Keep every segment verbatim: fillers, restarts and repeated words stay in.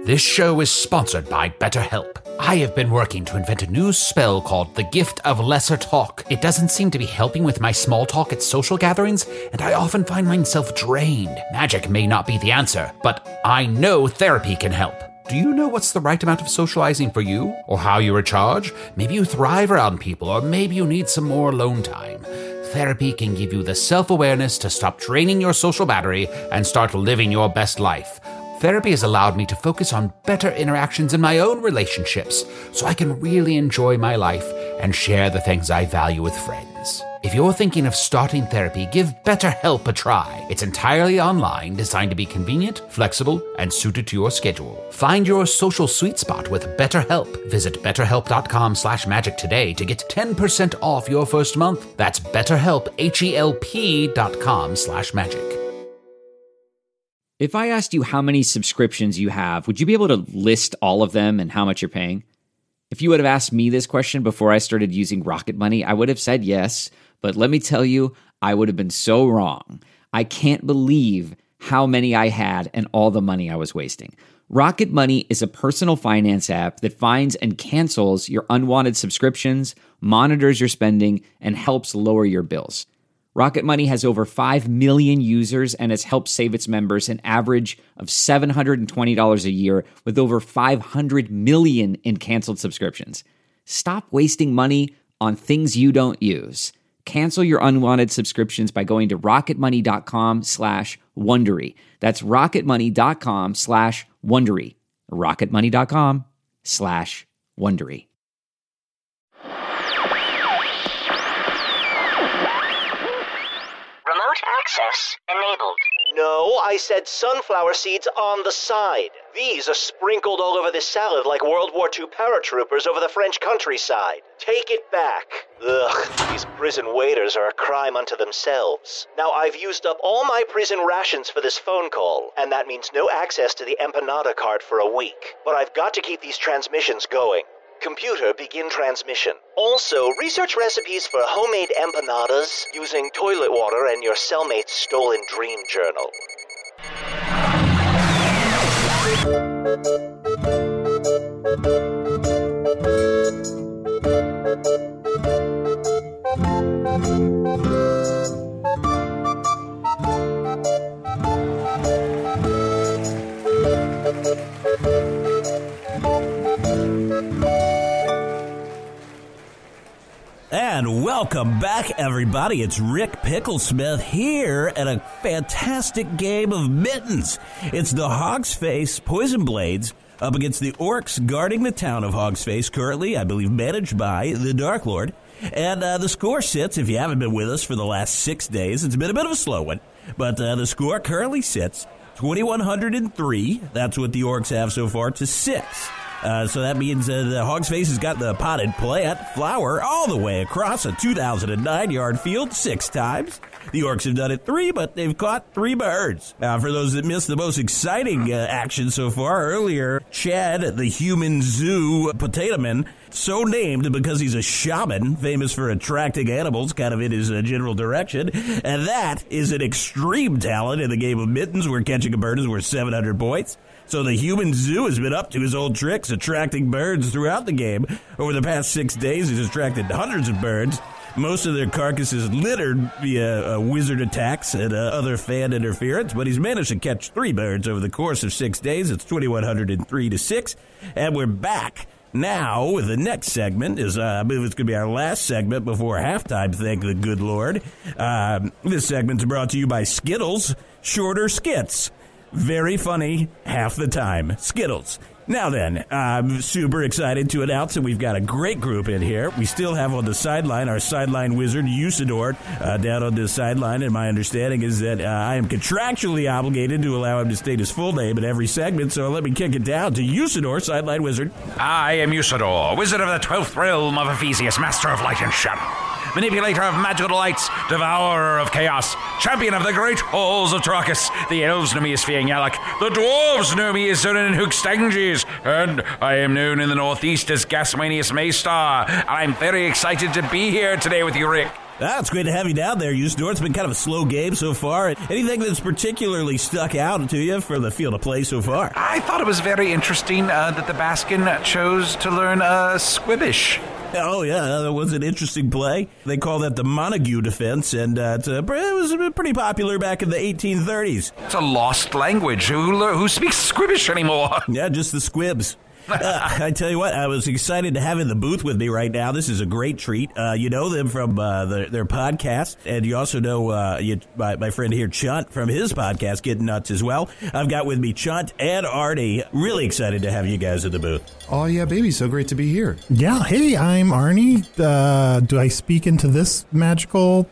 This show is sponsored by BetterHelp. I have been working to invent a new spell called the Gift of Lesser Talk. It doesn't seem to be helping with my small talk at social gatherings, and I often find myself drained. Magic may not be the answer, but I know therapy can help. Do you know what's the right amount of socializing for you? Or how you recharge? Maybe you thrive around people, or maybe you need some more alone time. Therapy can give you the self-awareness to stop draining your social battery and start living your best life. Therapy has allowed me to focus on better interactions in my own relationships, so I can really enjoy my life and share the things I value with friends. If you're thinking of starting therapy, give BetterHelp a try. It's entirely online, designed to be convenient, flexible, and suited to your schedule. Find your social sweet spot with BetterHelp. Visit betterhelp.com slash magic today to get ten percent off your first month. That's BetterHelp, H-E-L-P dot com slash magic. If I asked you how many subscriptions you have, would you be able to list all of them and how much you're paying? If you would have asked me this question before I started using Rocket Money, I would have said yes, but let me tell you, I would have been so wrong. I can't believe how many I had and all the money I was wasting. Rocket Money is a personal finance app that finds and cancels your unwanted subscriptions, monitors your spending, and helps lower your bills. Rocket Money has over five million users and has helped save its members an average of seven hundred twenty dollars a year with over five hundred million in canceled subscriptions. Stop wasting money on things you don't use. Cancel your unwanted subscriptions by going to rocketmoney.com slash Wondery. That's rocketmoney.com slash Wondery. rocketmoney.com slash Wondery. Access enabled. No, I said sunflower seeds on the side. These are sprinkled all over this salad like World War Two paratroopers over the French countryside. Take it back. Ugh, these prison waiters are a crime unto themselves. Now, I've used up all my prison rations for this phone call, and that means no access to the empanada cart for a week. But I've got to keep these transmissions going. Computer, begin transmission. Also, research recipes for homemade empanadas using toilet water and your cellmate's stolen dream journal. And welcome back, everybody. It's Rick Picklesmith here at a fantastic game of Mittens. It's the Hogsface Poison Blades up against the Orcs guarding the town of Hogsface, currently, I believe, managed by the Dark Lord. And uh, the score sits, if you haven't been with us for the last six days, it's been a bit of a slow one, but uh, the score currently sits twenty-one oh three. That's what the Orcs have so far, to six. Uh, so that means uh, the Hogsface has got the potted plant flower all the way across a two thousand nine yard field six times. The Orcs have done it three, but they've caught three birds. Uh, for those that missed the most exciting uh, action so far, earlier, Chad, the human zoo potato man, so named because he's a shaman, famous for attracting animals kind of in his uh, general direction, and that is an extreme talent in the game of Mittens, where catching a bird is worth seven hundred points. So the human zoo has been up to his old tricks, attracting birds throughout the game. Over the past six days, he's attracted hundreds of birds. Most of their carcasses littered via uh, wizard attacks and uh, other fan interference, but he's managed to catch three birds over the course of six days. It's twenty-one oh three to six, and we're back now with the next segment. Is uh, I believe it's going to be our last segment before halftime, thank the good Lord. Uh, this segment's brought to you by Skittles, shorter skits. Very funny half the time. Skittles. Now then, I'm super excited to announce that we've got a great group in here. We still have on the sideline our sideline wizard, Usador, uh, down on the sideline, and my understanding is that uh, I am contractually obligated to allow him to state his full name in every segment, so let me kick it down to Usador, sideline wizard. I am Usador, wizard of the twelfth realm of Ephesius, master of light and shadow, manipulator of magical delights, devourer of chaos, champion of the great halls of Trakus. The elves know me as Fiangyalak, the dwarves know me as Zonin Hookstanges, and I am known in the northeast as Gasmanius Maystar. I'm very excited to be here today with you, Rick. Ah, it's great to have you down there, Usador. It's been kind of a slow game so far. Anything that's particularly stuck out to you for the field of play so far? I thought it was very interesting uh, that the Baskin chose to learn uh, Squibbish. Oh, yeah, that was an interesting play. They call that the Montague defense, and uh, it's a, it was pretty popular back in the eighteen thirties. It's a lost language. Who, who speaks Squibbish anymore? Yeah, just the squibs. uh, I tell you what, I was excited to have in the booth with me right now. This is a great treat. Uh, you know them from uh, the, their podcast, and you also know uh, you, my, my friend here, Chunt, from his podcast, Getting Nuts, as well. I've got with me Chunt and Arnie. Really excited to have you guys in the booth. Oh, yeah, baby. So great to be here. Yeah. Hey, I'm Arnie. Uh, do I speak into this magical...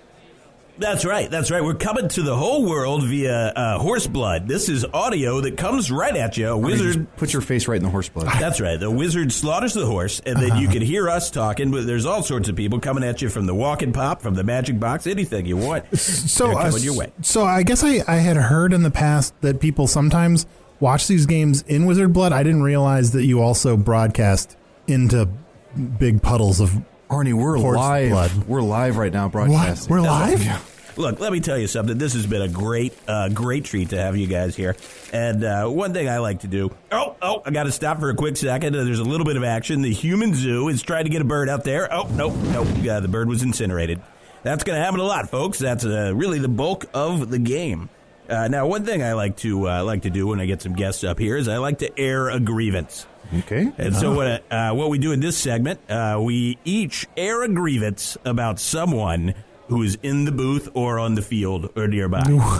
That's right. That's right. We're coming to the whole world via uh, horse blood. This is audio that comes right at you. A wizard, just put your face right in the horse blood. That's right. The wizard slaughters the horse, and then uh-huh. you can hear us talking. But there's all sorts of people coming at you from the walk and pop, from the magic box, anything you want. So, They're coming uh, your way. So I guess I, I had heard in the past that people sometimes watch these games in Wizard Blood. I didn't realize that you also broadcast into big puddles of Arnie, we're horse live. blood. We're live right now broadcasting. What? We're live? Yeah. Look, let me tell you something. This has been a great, uh, great treat to have you guys here. And uh, one thing I like to do. Oh, oh, I got to stop for a quick second. There's a little bit of action. The human zoo is trying to get a bird out there. Oh, nope, nope. Yeah, the bird was incinerated. That's going to happen a lot, folks. That's uh, really the bulk of the game. Uh, now, one thing I like to uh, like to do when I get some guests up here is I like to air a grievance. Okay. And so what uh, what we do in this segment, uh, we each air a grievance about someone who is in the booth or on the field or nearby.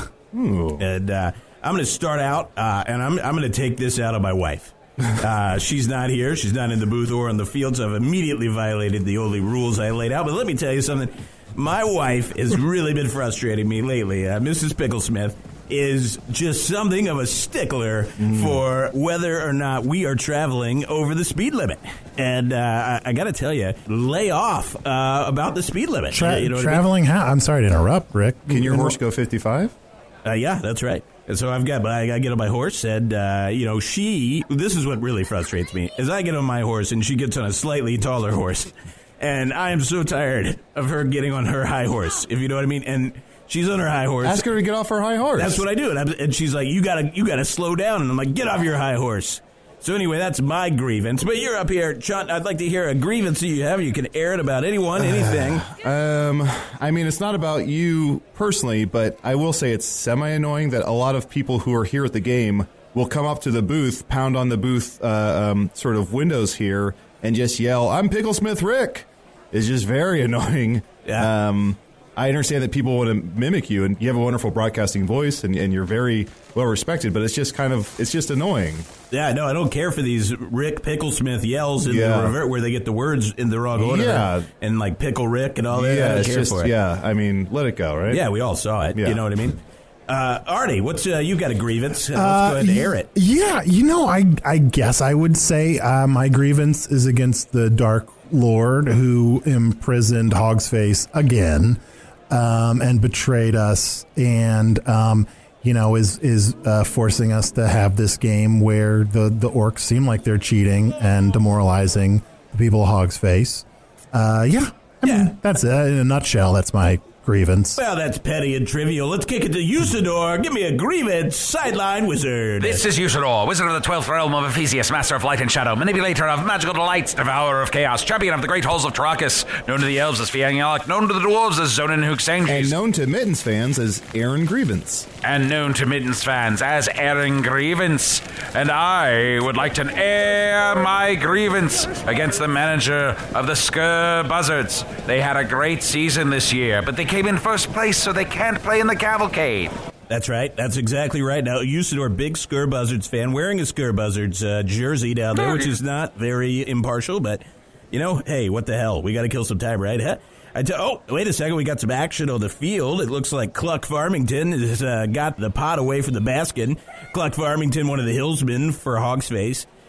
Ooh. And uh, I'm going to start out, uh, and I'm I'm going to take this out of my wife. Uh, she's not here. She's not in the booth or on the field, so I've immediately violated the only rules I laid out. But let me tell you something. My wife has really been frustrating me lately. Uh, Missus Picklesmith is just something of a stickler mm. for whether or not we are traveling over the speed limit. And uh, I, I got to tell you, lay off uh, about the speed limit. Tra- you know traveling I mean? how? I'm sorry to interrupt, Rick. Can your horse go fifty-five? Uh, yeah, that's right. And so I've got my, I get on my horse, and, uh, you know, she, this is what really frustrates me, is I get on my horse, and she gets on a slightly taller horse. And I am so tired of her getting on her high horse, if you know what I mean. And she's on her high horse. Ask her to get off her high horse. That's what I do. And, I'm, and she's like, you gotta, you gotta slow down. And I'm like, get off your high horse. So anyway, that's my grievance. But you're up here, Chunt. I'd like to hear a grievance that you have. You can air it about anyone, anything. um, I mean, it's not about you personally, but I will say it's semi-annoying that a lot of people who are here at the game will come up to the booth, pound on the booth uh, um, sort of windows here, and just yell, "I'm Picklesmith Rick." It's just very annoying. Yeah. Um, I understand that people want to mimic you, and you have a wonderful broadcasting voice, and, and you're very well respected, but it's just kind of, it's just annoying. Yeah, no, I don't care for these Rick Picklesmith yells in yeah. the revert where they get the words in the wrong order. Yeah. And like Pickle Rick and all that. Yeah, I don't it's care just, for it. yeah, I mean, let it go, right? Yeah, we all saw it. Yeah. You know what I mean? Uh, Artie, what's uh, you got a grievance? Uh, let's Uh, go ahead and air it. Yeah, you know, I I guess I would say uh, my grievance is against the Dark Lord who imprisoned Hogsface again um, and betrayed us, and um, you know is is uh, forcing us to have this game where the the orcs seem like they're cheating and demoralizing the people of Hogsface. Uh, yeah, I Yeah. mean that's it in a nutshell. That's my grievance. Well, that's petty and trivial. Let's kick it to Usador. Give me a grievance, sideline wizard. This is Usador, wizard of the twelfth realm of Ephesius, master of light and shadow, manipulator of magical delights, devourer of chaos, champion of the great halls of Tarakas, known to the elves as Fiangyalak, known to the dwarves as Zonin And Hooksanges, known to Mittens fans as Aaron Grievance. and known to Mittens fans as Aaron Grievance. And I would like to air my grievance against the manager of the Skur Buzzards. They had a great season this year, but they came in first place, so they can't play in the cavalcade. That's right. That's exactly right. Now, Usador, big Skur Buzzards fan, wearing a Skur Buzzards uh, jersey down there, which is not very impartial, but, you know, hey, what the hell? We got to kill some time, right? Huh? I t- oh, wait a second. We got some action on the field. It looks like Cluck Farmington has uh, got the pot away from the Baskin. Cluck Farmington, one of the hillsmen for Hogsface.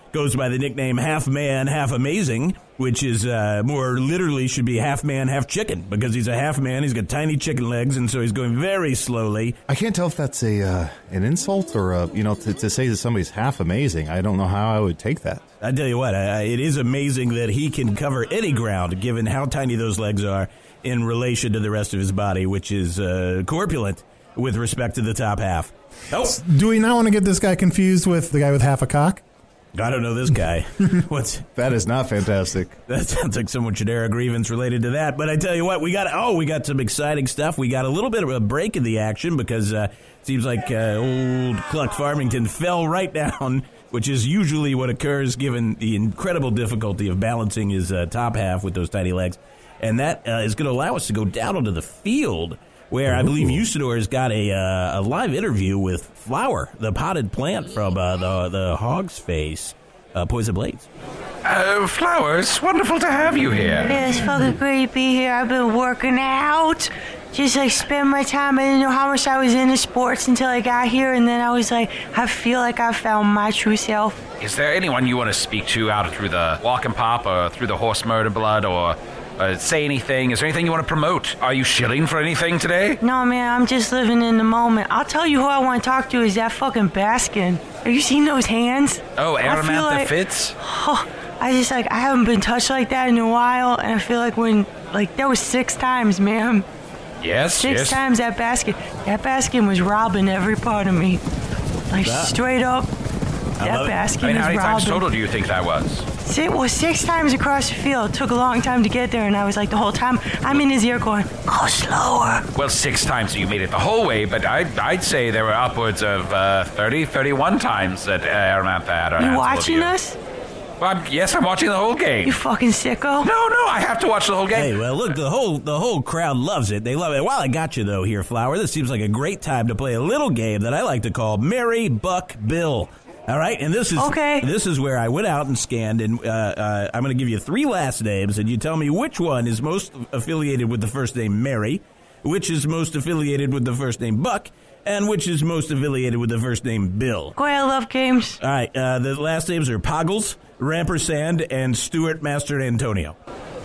goes by the nickname Half Man, Half Amazing, which is uh, more literally should be half man, half chicken, because he's a half man. He's got tiny chicken legs, and so he's going very slowly. I can't tell if that's a uh, an insult or, a, you know, to, to say that somebody's half amazing. I don't know how I would take that. I tell you what, I, it is amazing that he can cover any ground, given how tiny those legs are in relation to the rest of his body, which is uh, corpulent with respect to the top half. Oh, Do we not want to get this guy confused with the guy with half a cock? I don't know this guy. What's That is not fantastic. That sounds like somewhat generic grievance related to that. But I tell you what, we got oh, we got some exciting stuff. We got a little bit of a break in the action because uh, it seems like uh, old Cluck Farmington fell right down, which is usually what occurs given the incredible difficulty of balancing his uh, top half with those tiny legs. And that uh, is going to allow us to go down onto the field, where I believe Usador has got a uh, a live interview with Flower, the potted plant from uh, the the Hog's Face, uh, Poison Blades. Uh, Flowers, wonderful to have you here. Yeah, it's fucking great to be here. I've been working out. Just like spend my time. I didn't know how much I was into sports until I got here, and then I was like, I feel like I found my true self. Is there anyone you want to speak to out through the walk and pop or through the horse murder blood or uh, say anything? Is there anything you want to promote? Are you shilling for anything today? No, man, I'm just living in the moment. I'll tell you who I want to talk to is that fucking Baskin. Have you seen those hands? Oh, I feel Aramantha like- Fitz? Oh, I just like, I haven't been touched like that in a while, and I feel like when, like, that was six times, man. Yes, Six yes. times that basket. That basket was robbing every part of me. Like, That- straight up, that love it. basket I mean, was how many times robbing. total do you think that was? Six, well, six times across the field. It took a long time to get there, and I was like, the whole time, I'm in his ear going, go slower. Well, six times you made it the whole way, but I'd, I'd say there were upwards of uh, thirty, thirty-one times that uh, Aramantha had her You hands full of watching you. us? Well, I'm, yes, I'm watching the whole game. You fucking sicko. No, no, I have to watch the whole game. Hey, well, look, the whole the whole crowd loves it. They love it. While I got you, though, here, Flower, this seems like a great time to play a little game that I like to call Mary Buck Bill. All right, and this is Okay. this is where I went out and scanned, and uh, uh, I'm going to give you three last names, and you tell me which one is most affiliated with the first name Mary, which is most affiliated with the first name Buck, and which is most affiliated with the first name Bill. Boy, I love games. All right, uh, the last names are Poggles, Rampersand, and Stuart Master Antonio.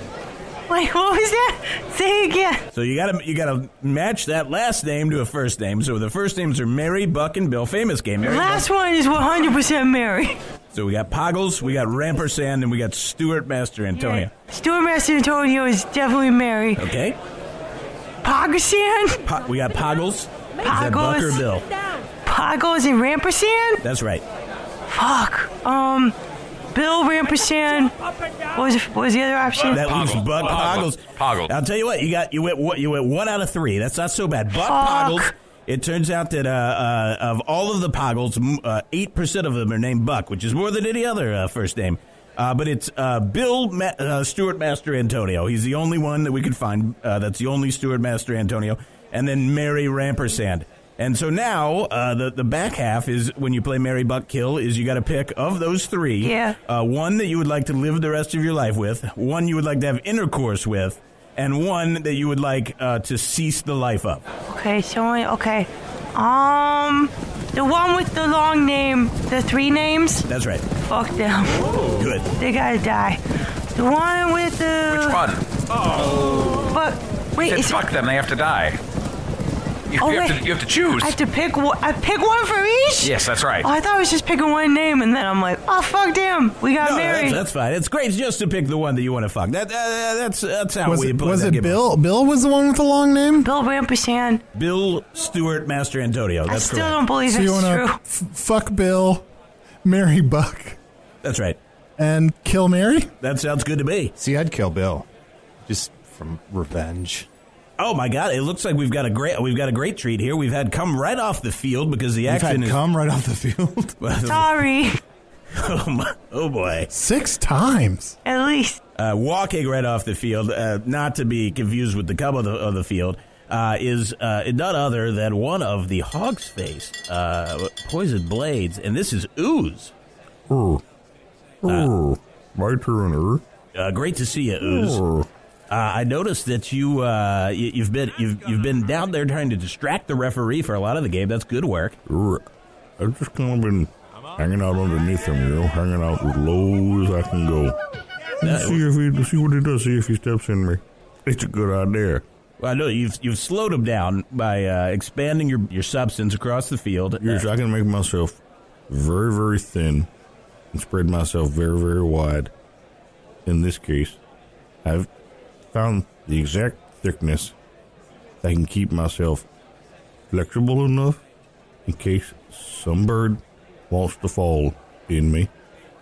Wait, what was that? Say it again. So you gotta you gotta match that last name to a first name. So the first names are Mary, Buck, and Bill. Famous game. Mary, Last one is one hundred percent Mary. Buck. So we got Poggles, we got Rampersand, and we got Stuart Master Antonio. Stuart Master Antonio is definitely Mary. Okay. Pogasan? Po- we got Poggles. Is that Buck or Poggles. Bill? Pogos and Rampersand? That's right. Fuck. Um, Bill Rampersand. What was, what was the other option? That leaves Poggle. Buck Poggle. Poggles. Poggle. I'll tell you what, you got you went what you went one out of three. That's not so bad. Buck Fuck. Poggles. It turns out that uh, uh, of all of the Poggles, m- uh, eight percent of them are named Buck, which is more than any other uh, first name. Uh, but it's uh, Bill Ma- uh, Stuart Master Antonio. He's the only one that we could find. Uh, that's the only Stuart Master Antonio. And then Mary Rampersand. And so now uh, the the back half is when you play Mary Buck Kill is you got to pick of those three. Yeah. Uh, one that you would like to live the rest of your life with, one you would like to have intercourse with, and one that you would like uh, to cease the life of. Okay, so, I- okay. Um, the one with the long name, the three names, That's right. fuck them. Good. They gotta die. The one with the... Which one? But, wait, Said is fuck them, they have to die. You, Oh, you have wait. to, you have to choose. I have to pick one. I pick one for each? Yes, that's right. Oh, I thought I was just picking one name, and then I'm like, oh, fuck them. We got No, married. that's, that's fine. It's great just to pick the one that you want to fuck. That, uh, that's that's how Was we it, play was that it game. Bill? Bill was the one with the long name? Bill Rampersand. Bill Stuart Master Antonio. I That's still correct. don't believe So you it's want true. to f- fuck Bill, marry Buck, That's right. and kill Mary? That sounds good to me. See, I'd kill Bill. Just from revenge. Oh my God! It looks like we've got a great we've got a great treat here. We've had come right off the field because the You've action had is. come right off the field. Sorry. oh, my, oh boy! Six times. At least. Uh, walking right off the field, uh, not to be confused with the cub of the, of the field, uh, is uh, none other than one of the Hog's Face uh, poison blades, and this is Ooze. Oh, oh, my turn. Uh, great to see you, Ooze. Uh, I noticed that you, uh, you you've been you've you've been down there trying to distract the referee for a lot of the game. That's good work. I've just kind of been hanging out underneath him, you know, hanging out as low as I can go. Let's see if he, see what he does. See if he steps in me. It's a good idea. Well, I know you've you've slowed him down by uh, expanding your, your substance across the field. Yes, I can make myself very, very thin and spread myself very, very wide. In this case, I've found the exact thickness that can keep myself flexible enough in case some bird wants to fall in me.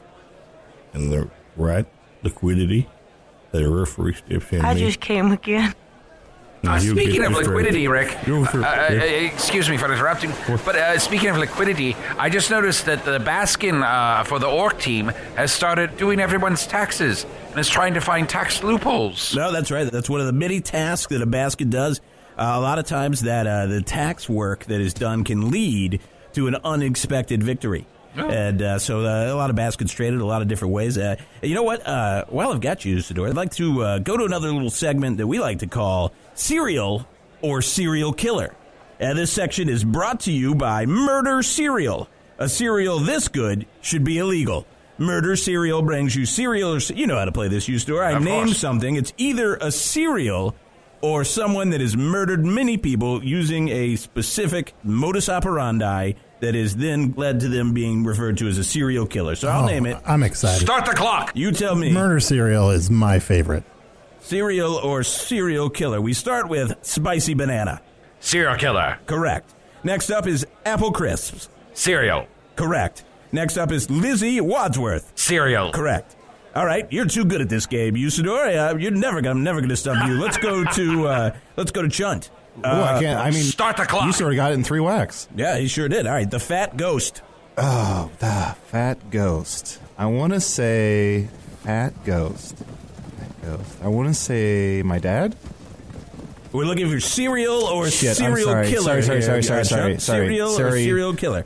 And the right liquidity that a referee steps in I me. just came again. Uh, speaking of liquidity, Rick, Go for it, uh, uh, yeah. excuse me for interrupting, but uh, speaking of liquidity, I just noticed that the Baskin uh, for the Orc team has started doing everyone's taxes and is trying to find tax loopholes. No, that's right. That's one of the many tasks that a Baskin does. Uh, a lot of times that uh, the tax work that is done can lead to an unexpected victory. Oh. And uh, so uh, a lot of Baskins traded a lot of different ways. Uh, you know what? Uh, while I've got you, Usador, I'd like to uh, go to another little segment that we like to call Serial or Serial Killer. And this section is brought to you by Murder Serial. A cereal this good should be illegal. Murder Serial brings you cereal. Or, you know how to play this, Usador. I Of name course. something. It's either a serial or someone that has murdered many people using a specific modus operandi that is then led to them being referred to as a serial killer. So I'll Oh, name it. I'm excited. Start the clock. You tell me. Murder Serial is my favorite. Serial or serial killer. We start with Spicy Banana. Serial killer. Correct. Next up is Apple Crisps. Cereal. Correct. Next up is Lizzie Wadsworth. Cereal. Correct. All right, you're too good at this game, Usador. Uh, you're never gonna, I'm never going to stump you. Let's go to uh, let's go to Chunt. Oh, I can't. I mean, Start the clock. You sort of got it in three whacks. Yeah, he sure did. All right, the Fat Ghost. Oh, the fat ghost. I want to say fat ghost. Fat ghost. I want to say my dad. We're looking for serial or Shit, I'm serial sorry. killer. Sorry, sorry, here, sorry, sorry, uh, sorry, Chunt. sorry. Serial or Sorry. serial killer.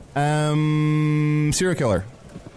Um, serial killer.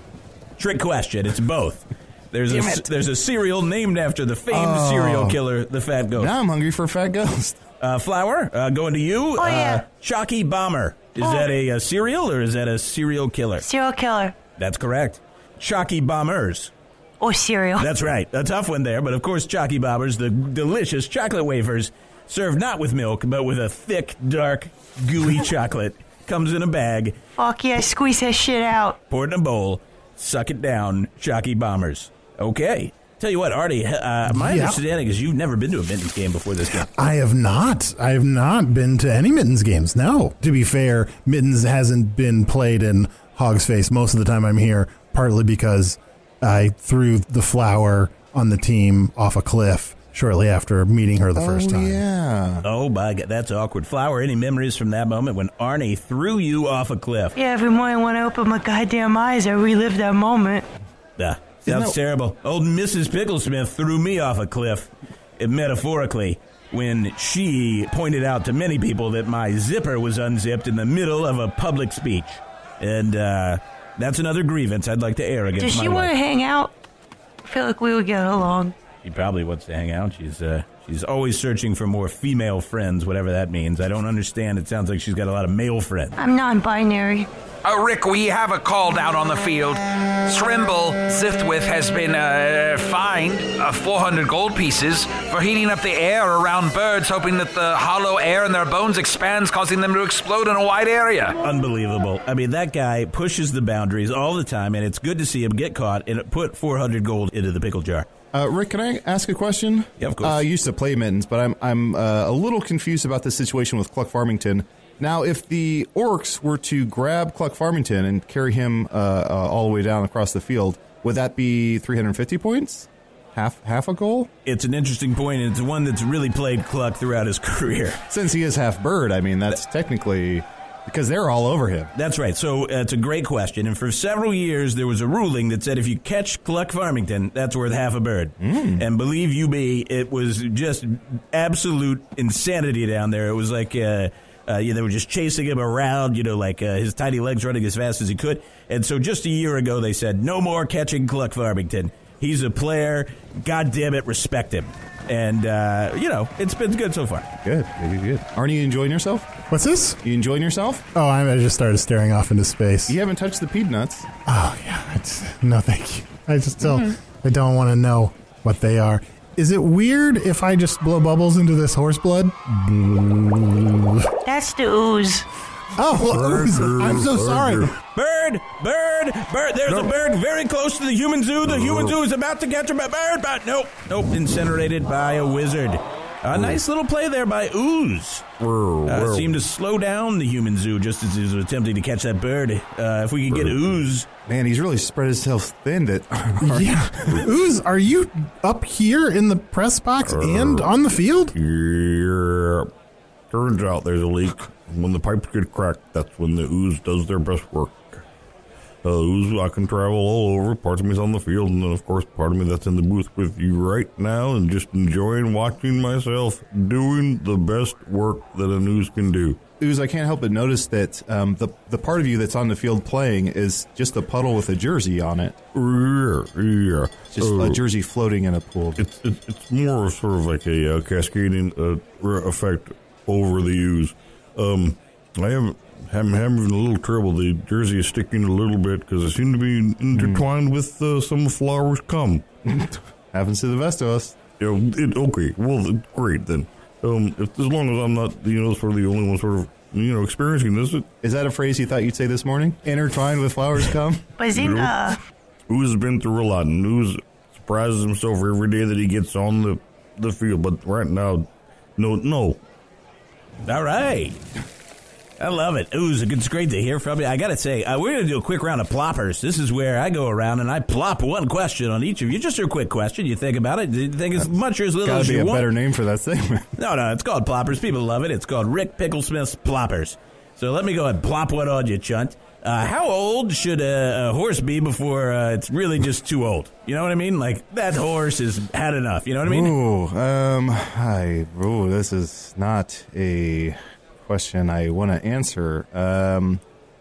Trick question. It's both. There's Damn a it. there's a cereal named after the famed Oh. serial killer, the Fat Ghost. Now I'm hungry for a fat ghost. Uh, Flower, uh, going to you. Oh, yeah. Uh, Chalky Bomber. Is Oh. that a, a cereal or is that a serial killer? Serial killer. That's correct. Chalky Bombers. Or cereal. That's right. A tough one there, but of course, Chalky Bombers, the delicious chocolate wafers, served not with milk, but with a thick, dark, gooey chocolate. Comes in a bag. Fuck yeah, squeeze that shit out. Pour it in a bowl. Suck it down. Chalky Bombers. Okay. Tell you what, Artie, uh, my Yeah. understanding is you've never been to a Mittens game before this game. I have not. I have not been to any Mittens games. No. To be fair, Mittens hasn't been played in Hog's Face most of the time I'm here, partly because I threw the flower on the team off a cliff shortly after meeting her the first oh, time. yeah. Oh, my God, that's awkward. Flower, any memories from that moment when Arnie threw you off a cliff? Yeah, every morning when I open my goddamn eyes, I relive that moment. Yeah, sounds No. terrible. Old Missus Picklesmith threw me off a cliff, uh, metaphorically, when she pointed out to many people that my zipper was unzipped in the middle of a public speech. And uh, that's another grievance I'd like to air against Does my she want to wife. hang out? I feel like we would get along. She probably wants to hang out. She's uh, she's always searching for more female friends, whatever that means. I don't understand. It sounds like she's got a lot of male friends. I'm non-binary. Uh, Rick, we have a call down on the field. Strimble Zithwith has been uh, fined uh, four hundred gold pieces for heating up the air around birds, hoping that the hollow air in their bones expands, causing them to explode in a wide area. Unbelievable. I mean, that guy pushes the boundaries all the time, and it's good to see him get caught and put four hundred gold into the pickle jar. Uh, Rick, can I ask a question? Yeah, of course. Uh, I used to play Mittens, but I'm I'm uh, a little confused about the situation with Cluck Farmington. Now, if the Orcs were to grab Cluck Farmington and carry him uh, uh, all the way down across the field, would that be three hundred fifty points? Half half a goal? It's an interesting point, and it's one that's really played Cluck throughout his career. Since he is half bird, I mean, that's technically... Because they're all over him. That's right. So uh, it's a great question. And for several years, there was a ruling that said if you catch Cluck Farmington, that's worth half a bird. Mm. And believe you me, it was just absolute insanity down there. It was like... Uh, Uh, yeah, they were just chasing him around, you know, like uh, his tiny legs running as fast as he could. And so just a year ago, they said, no more catching Cluck Farmington. He's a player. God damn it, respect him. And, uh, you know, it's been good so far. Good, good, good. Aren't you enjoying yourself? What's this? You enjoying yourself? Oh, I I just started staring off into space. You haven't touched the peanuts. Oh, yeah. It's, no, thank you. I just still, mm-hmm. I don't want to know what they are. Is it weird if I just blow bubbles into this horse blood? That's the ooze. Oh, well, ooze. I'm so sorry. Bird, bird, bird. There's no. a bird very close to the human zoo. The human zoo is about to catch a bird, but nope, nope, incinerated by a wizard. A nice little play there by Ooze. Uh, seemed to slow down the human zoo just as he was attempting to catch that bird. Uh, if we could get Ooze. Man, he's really spread himself thin. That yeah. Ooze, are you up here in the press box uh, and on the field? Yeah. Turns out there's a leak. When the pipes get cracked, that's when the Ooze does their best work. Uh, Ooze, I can travel all over. Part of me's on the field, and then, of course, part of me that's in the booth with you right now and just enjoying watching myself doing the best work that an Ooze can do. Ooze, I can't help but notice that um, the the part of you that's on the field playing is just a puddle with a jersey on it. Yeah, yeah. Just uh, a jersey floating in a pool. It's it's, it's more sort of like a uh, cascading uh, effect over the Ooze. Um, I haven't. I'm having a little trouble. The jersey is sticking a little bit because it seems to be intertwined mm. with uh, some flowers come. Happens to the best of us. You know, it, okay, well, great then. Um, if, as long as I'm not, you know, sort of the only one sort of, you know, experiencing this. It, is that a phrase you thought you'd say this morning? Intertwined with flowers come? Bazinga. Ooze has been through a lot, and Ooze surprises himself every day that he gets on the, the field. But right now, no, no. All right. I love it. Ooze, it's great to hear from you. I got to say, uh, we're going to do a quick round of ploppers. This is where I go around and I plop one question on each of you. Just a quick question. You think about it. You think as much or as little as you want. Got to be a better name for that segment. No, no, it's called ploppers. People love it. It's called Rick Picklesmith's Ploppers. So let me go ahead and plop one on you, Chunt. Uh, how old should a, a horse be before uh, it's really just too old? You know what I mean? Like, that horse has had enough. You know what I mean? Ooh, um, I, ooh, this is not a question I want to answer. Um,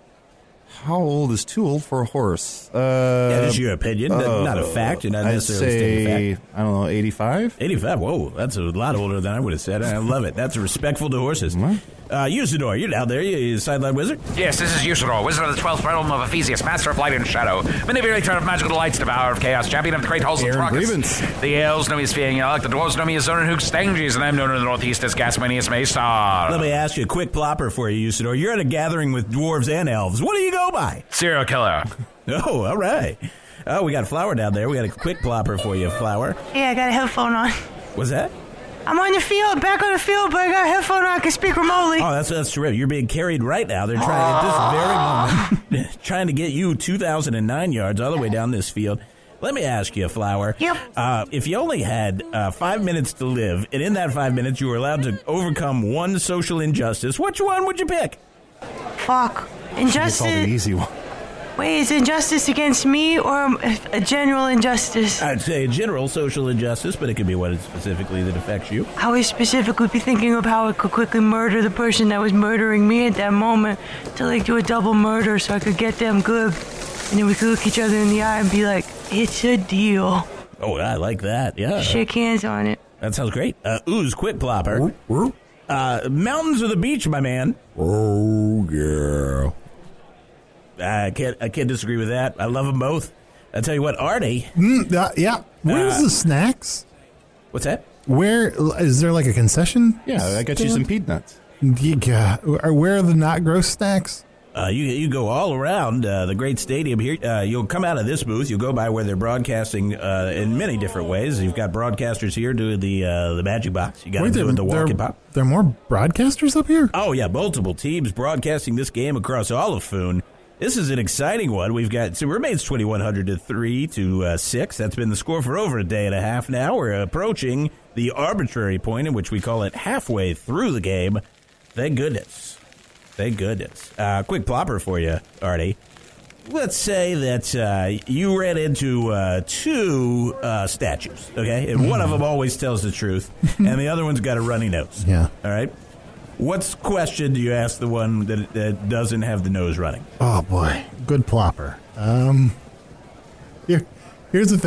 how old is too old for a horse? Uh, that is your opinion, uh, not a fact. You're not I'd necessarily say, stating a fact. I don't know, eighty-five? eighty-five, whoa, that's a lot older than I would have said. I love it. That's respectful to horses. Mm-hmm. Uh, Usador, you're down there. You sideline wizard? Yes, this is Usador, wizard of the twelfth realm of Ephesius, master of light and shadow, manipulator of magical delights, devourer of chaos, champion of the great halls of Trocus. The elves know me as Fiangyalak, the dwarves know me as Zonenhook Stanges, and I'm known in the northeast as Gasmanius Maystar. Let me ask you a quick plopper for you, Usador. You're at a gathering with dwarves and elves. What do you go by? Serial killer. Oh, all right. Oh, we got a Flower down there. We got a quick plopper for you, Flower. Yeah, I got a headphone on. What's that? I'm on the field, back on the field, but I got a headphone on. I can speak remotely. Oh, that's that's terrific. You're being carried right now. They're trying at this very moment, trying to get you two thousand nine yards all the way down this field. Let me ask you, Flower. Yep. Uh, if you only had uh, five minutes to live, and in that five minutes you were allowed to overcome one social injustice, which one would you pick? Fuck. Injustice. It's an easy one. Wait, is injustice against me or a general injustice? I'd say a general social injustice, but it could be one specifically that affects you. I would specifically be thinking of how I could quickly murder the person that was murdering me at that moment to, like, do a double murder so I could get them good. And then we could look each other in the eye and be like, it's a deal. Oh, I like that, yeah. Shake hands on it. That sounds great. Uh, Ooze, quick plopper. Uh, mountains or the beach, my man? Oh, yeah. I can't. I can't disagree with that. I love them both. I tell you what, Artie. Mm, uh, yeah. Where's uh, the snacks? What's that? Where is there like a concession? Yeah, I got you some peanuts. Yeah. Where are the not gross snacks? Uh, you you go all around uh, the great stadium here. Uh, you'll come out of this booth. You'll go by where they're broadcasting uh, in many different ways. You've got broadcasters here doing the uh, the Magic Box. You got them doing the walking pop. There are more broadcasters up here? Oh yeah, multiple teams broadcasting this game across all of Foon. This is an exciting one. We've got, so it remains twenty-one hundred to three to uh, six. That's been the score for over a day and a half now. We're approaching the arbitrary point in which we call it halfway through the game. Thank goodness. Thank goodness. Uh, quick plopper for you, Artie. Let's say that uh, you ran into uh, two uh, statues, okay? And one of them always tells the truth, and the other one's got a runny nose. Yeah. All right? What question do you ask the one that, that doesn't have the nose running? Oh, boy. Good plopper. Um, here, here's the thing.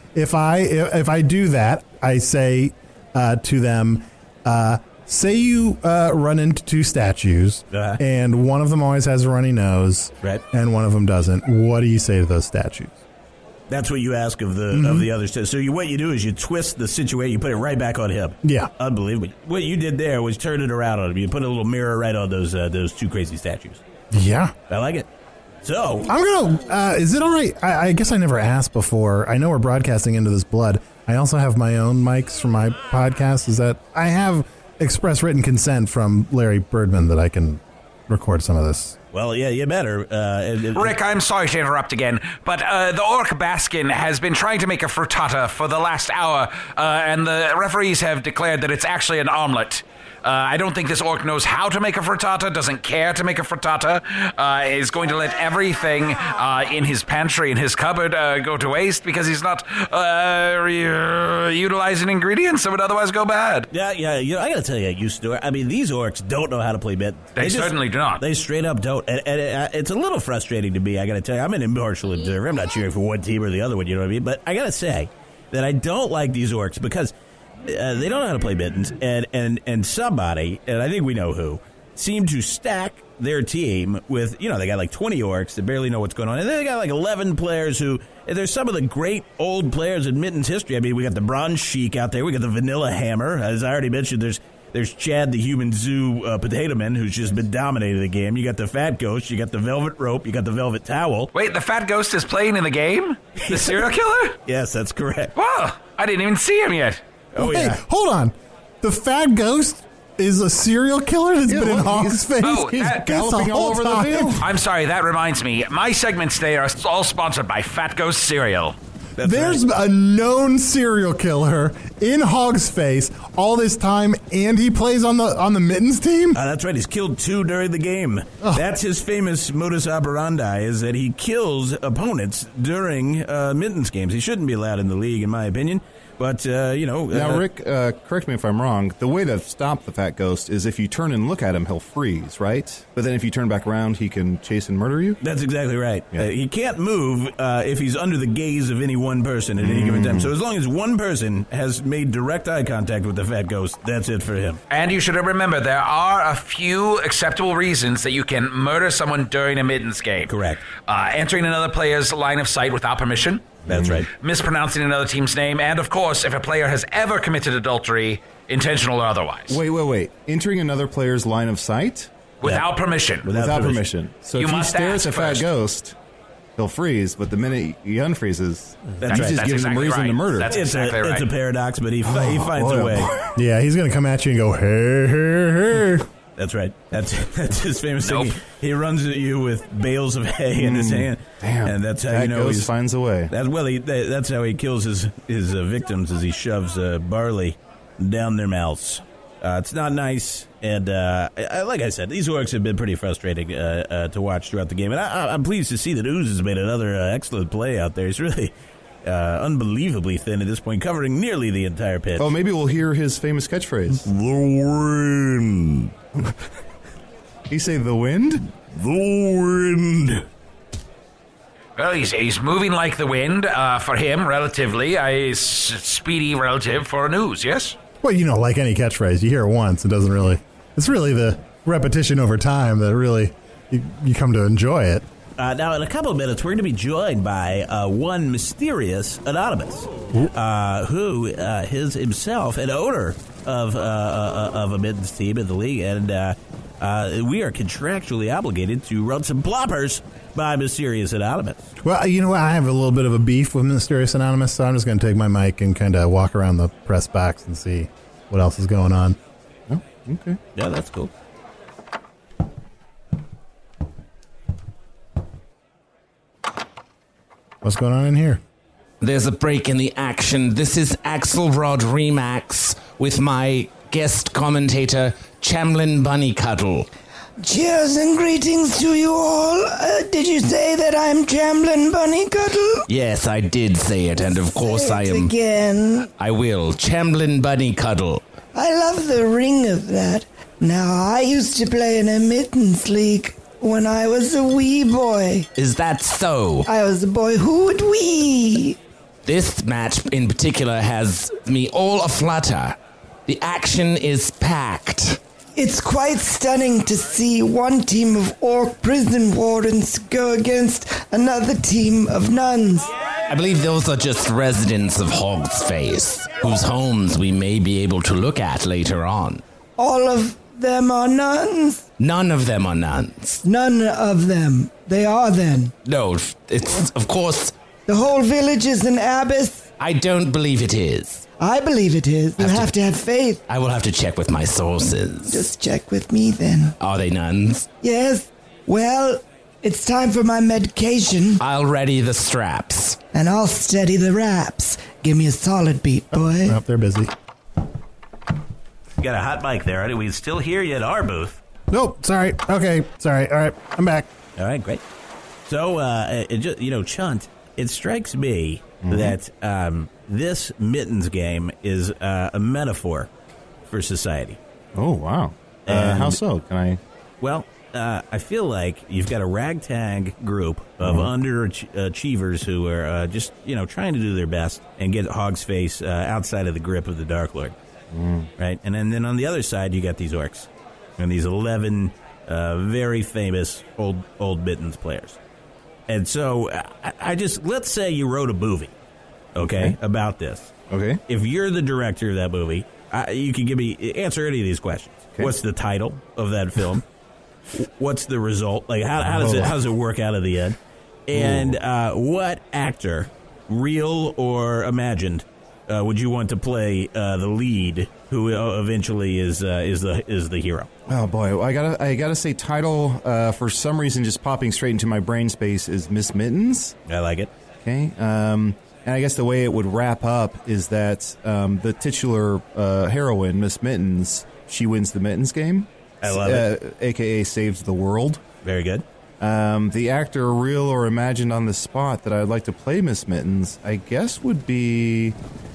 if I if, if I do that, I say uh, to them, uh, say you uh, run into two statues, Uh-huh. and one of them always has a runny nose, Right. and one of them doesn't. What do you say to those statues? That's what you ask of the Mm-hmm. of the others. So you, what you do is you twist the situation, you put it right back on him. Yeah. Unbelievable. What you did there was turn it around on him. You put a little mirror right on those uh, those two crazy statues. Yeah. I like it. So I'm going to, uh, is it all right? I, I guess I never asked before. I know we're broadcasting into this blood. I also have my own mics for my podcast. Is that, I have express written consent from Larry Birdman that I can record some of this. Well, yeah, you better. Uh, it, it, Rick, I'm sorry to interrupt again, but uh, the Orc Baskin has been trying to make a frittata for the last hour, uh, and the referees have declared that it's actually an omelet. Uh, I don't think this orc knows how to make a frittata, doesn't care to make a frittata, uh, is going to let everything uh, in his pantry, in his cupboard, uh, go to waste because he's not uh, re- utilizing ingredients that would otherwise go bad. Yeah, yeah. You know, I got to tell you, you Stuart. I mean, these orcs don't know how to play mittens. They, just- certainly do not. They straight up don't. And, and it, it's a little frustrating to me. I got to tell you, I'm an impartial observer. I'm not cheering for one team or the other one. You know what I mean? But I got to say that I don't like these orcs because uh, they don't know how to play mittens, and and and somebody, and I think we know who, seemed to stack their team with, you know, they got like twenty orcs that barely know what's going on, and then they got like eleven players who, and there's some of the great old players in mittens history. I mean, we got the Bronze Sheik out there, we got the Vanilla Hammer, as I already mentioned. There's There's Chad the Human Zoo uh, Potato Man, who's just been dominating the game. You got the Fat Ghost, you got the Velvet Rope, you got the Velvet Towel. Wait, the Fat Ghost is playing in the game? The serial killer? Yes, that's correct. Wow, I didn't even see him yet. Oh, hey, yeah. hold on. The Fat Ghost is a serial killer that's Yeah, been in look, Hawk's he's- face. oh, He's that- pissed the galloping all whole over the time. field. I'm sorry, that reminds me. My segments today are all sponsored by Fat Ghost Cereal. That's There's right. a known serial killer in Hog's face all this time, and he plays on the on the Mittens team. Uh, that's right. He's killed two during the game. Oh. That's his famous modus operandi, is that he kills opponents during uh, Mittens games. He shouldn't be allowed in the league, in my opinion. But, uh, you know... Now, uh, Rick, uh, correct me if I'm wrong. The way to stop the Fat Ghost is if you turn and look at him, he'll freeze, right? But then if you turn back around, he can chase and murder you? That's exactly right. Yeah. Uh, he can't move uh, if he's under the gaze of any one person at any given time. So as long as one person has made direct eye contact with the Fat Ghost, that's it for him. And you should remember, there are a few acceptable reasons that you can murder someone during a Mittens game. Correct. Uh, entering another player's line of sight without permission. That's right. Mispronouncing another team's name. And, of course, if a player has ever committed adultery, intentional or otherwise. Wait, wait, wait. Entering another player's line of sight? Without permission. Without Without permission. permission. So You if he must stares at ask Fat first. Ghost, he'll freeze, but the minute he unfreezes, That's he's right. just That's giving exactly him reason right. to murder. That's It's, exactly a, right. it's a paradox, but he, fi- he finds boy, a oh, way. boy. Yeah, he's going to come at you and go, hey, hey, hey. That's right. That's that's his famous Nope. thing. He, he runs at you with bales of hay in his hand. Damn. And that's how Fat you know Ghost he's... finds a way. That's, well, he, that, that's how he kills his, his uh, victims, as he shoves uh, barley down their mouths. Uh, it's not nice, and uh, I, like I said, these orcs have been pretty frustrating uh, uh, to watch throughout the game. And I, I'm pleased to see that Ooze has made another uh, excellent play out there. He's really uh, unbelievably thin at this point, covering nearly the entire pitch. Oh, maybe we'll hear his famous catchphrase. The wind. He say the wind? The wind. Well, he's, he's moving like the wind uh, for him, relatively. A s- speedy relative for news, yes? Well, you know, like any catchphrase, you hear it once, it doesn't really, it's really the repetition over time that really, you, you come to enjoy it. Uh, now, in a couple of minutes, we're going to be joined by uh, one mysterious anonymous, uh, who uh, is himself an owner of uh, uh, of a mittens team in the league, and uh, uh, we are contractually obligated to run some bloppers by Mysterious Anonymous. Well, you know what? I have a little bit of a beef with Mysterious Anonymous, so I'm just going to take my mic and kind of walk around the press box and see what else is going on. Oh, okay. Yeah, that's cool. What's going on in here? There's a break in the action. This is Axelrod Remax with my guest commentator, Chamlin Bunnycuddle. Cheers and greetings to you all. Uh, did you say that I'm Chamlin Bunnycuddle? Yes, I did say it, and of course Say I it am. again. I will. Chamlin Bunnycuddle. I love the ring of that. Now, I used to play in a mittens league when I was a wee boy. Is that so? I was a boy who would wee. This match in particular has me all aflutter. The action is packed. It's quite stunning to see one team of orc prison wardens go against another team of nuns. I believe those are just residents of Hog's Face, whose homes we may be able to look at later on. All of them are nuns? None of them are nuns. None of them. They are then. No, it's, of course... The whole village is an abbess? I don't believe it is. I believe it is. You have have to- to have faith. I will have to check with my sources. Just check with me then. Are they nuns? Yes. Well, it's time for my medication. I'll ready the straps. And I'll steady the raps. Give me a solid beat, boy. Oh, they're busy. You got a hot mic there. Are we still here yet? Our booth. Nope, sorry. Okay, sorry. All right, I'm back. All right, great. So, uh, it just, you know, Chunt, it strikes me mm-hmm. that um, this Mittens game is uh, a metaphor for society. Oh, wow. Uh, And- how so? Can I... Well, uh, I feel like you've got a ragtag group of Mhm. underachievers who are uh, just, you know, trying to do their best and get Hog's Face uh, outside of the grip of the Dark Lord. Mm. Right? And then, then on the other side, you got these orcs and these eleven uh, very famous old old Mittens players. And so I, I just, let's say you wrote a movie, okay, Okay. about this. Okay. If you're the director of that movie, I, you can give me, answer any of these questions. Okay. What's the title of that film? What's the result? Like, how, how does it how does it work out of the end? And uh, what actor, real or imagined, uh, would you want to play uh, the lead, who uh, eventually is uh, is the is the hero? Oh boy, I gotta I gotta say title uh, for some reason just popping straight into my brain space is Miss Mittens. I like it. Okay, um, and I guess the way it would wrap up is that um, the titular uh, heroine, Miss Mittens, she wins the Mittens game. I love uh, it. A K A saves the world. Very good. Um, the actor, real or imagined on the spot, that I'd like to play Miss Mittens, I guess would be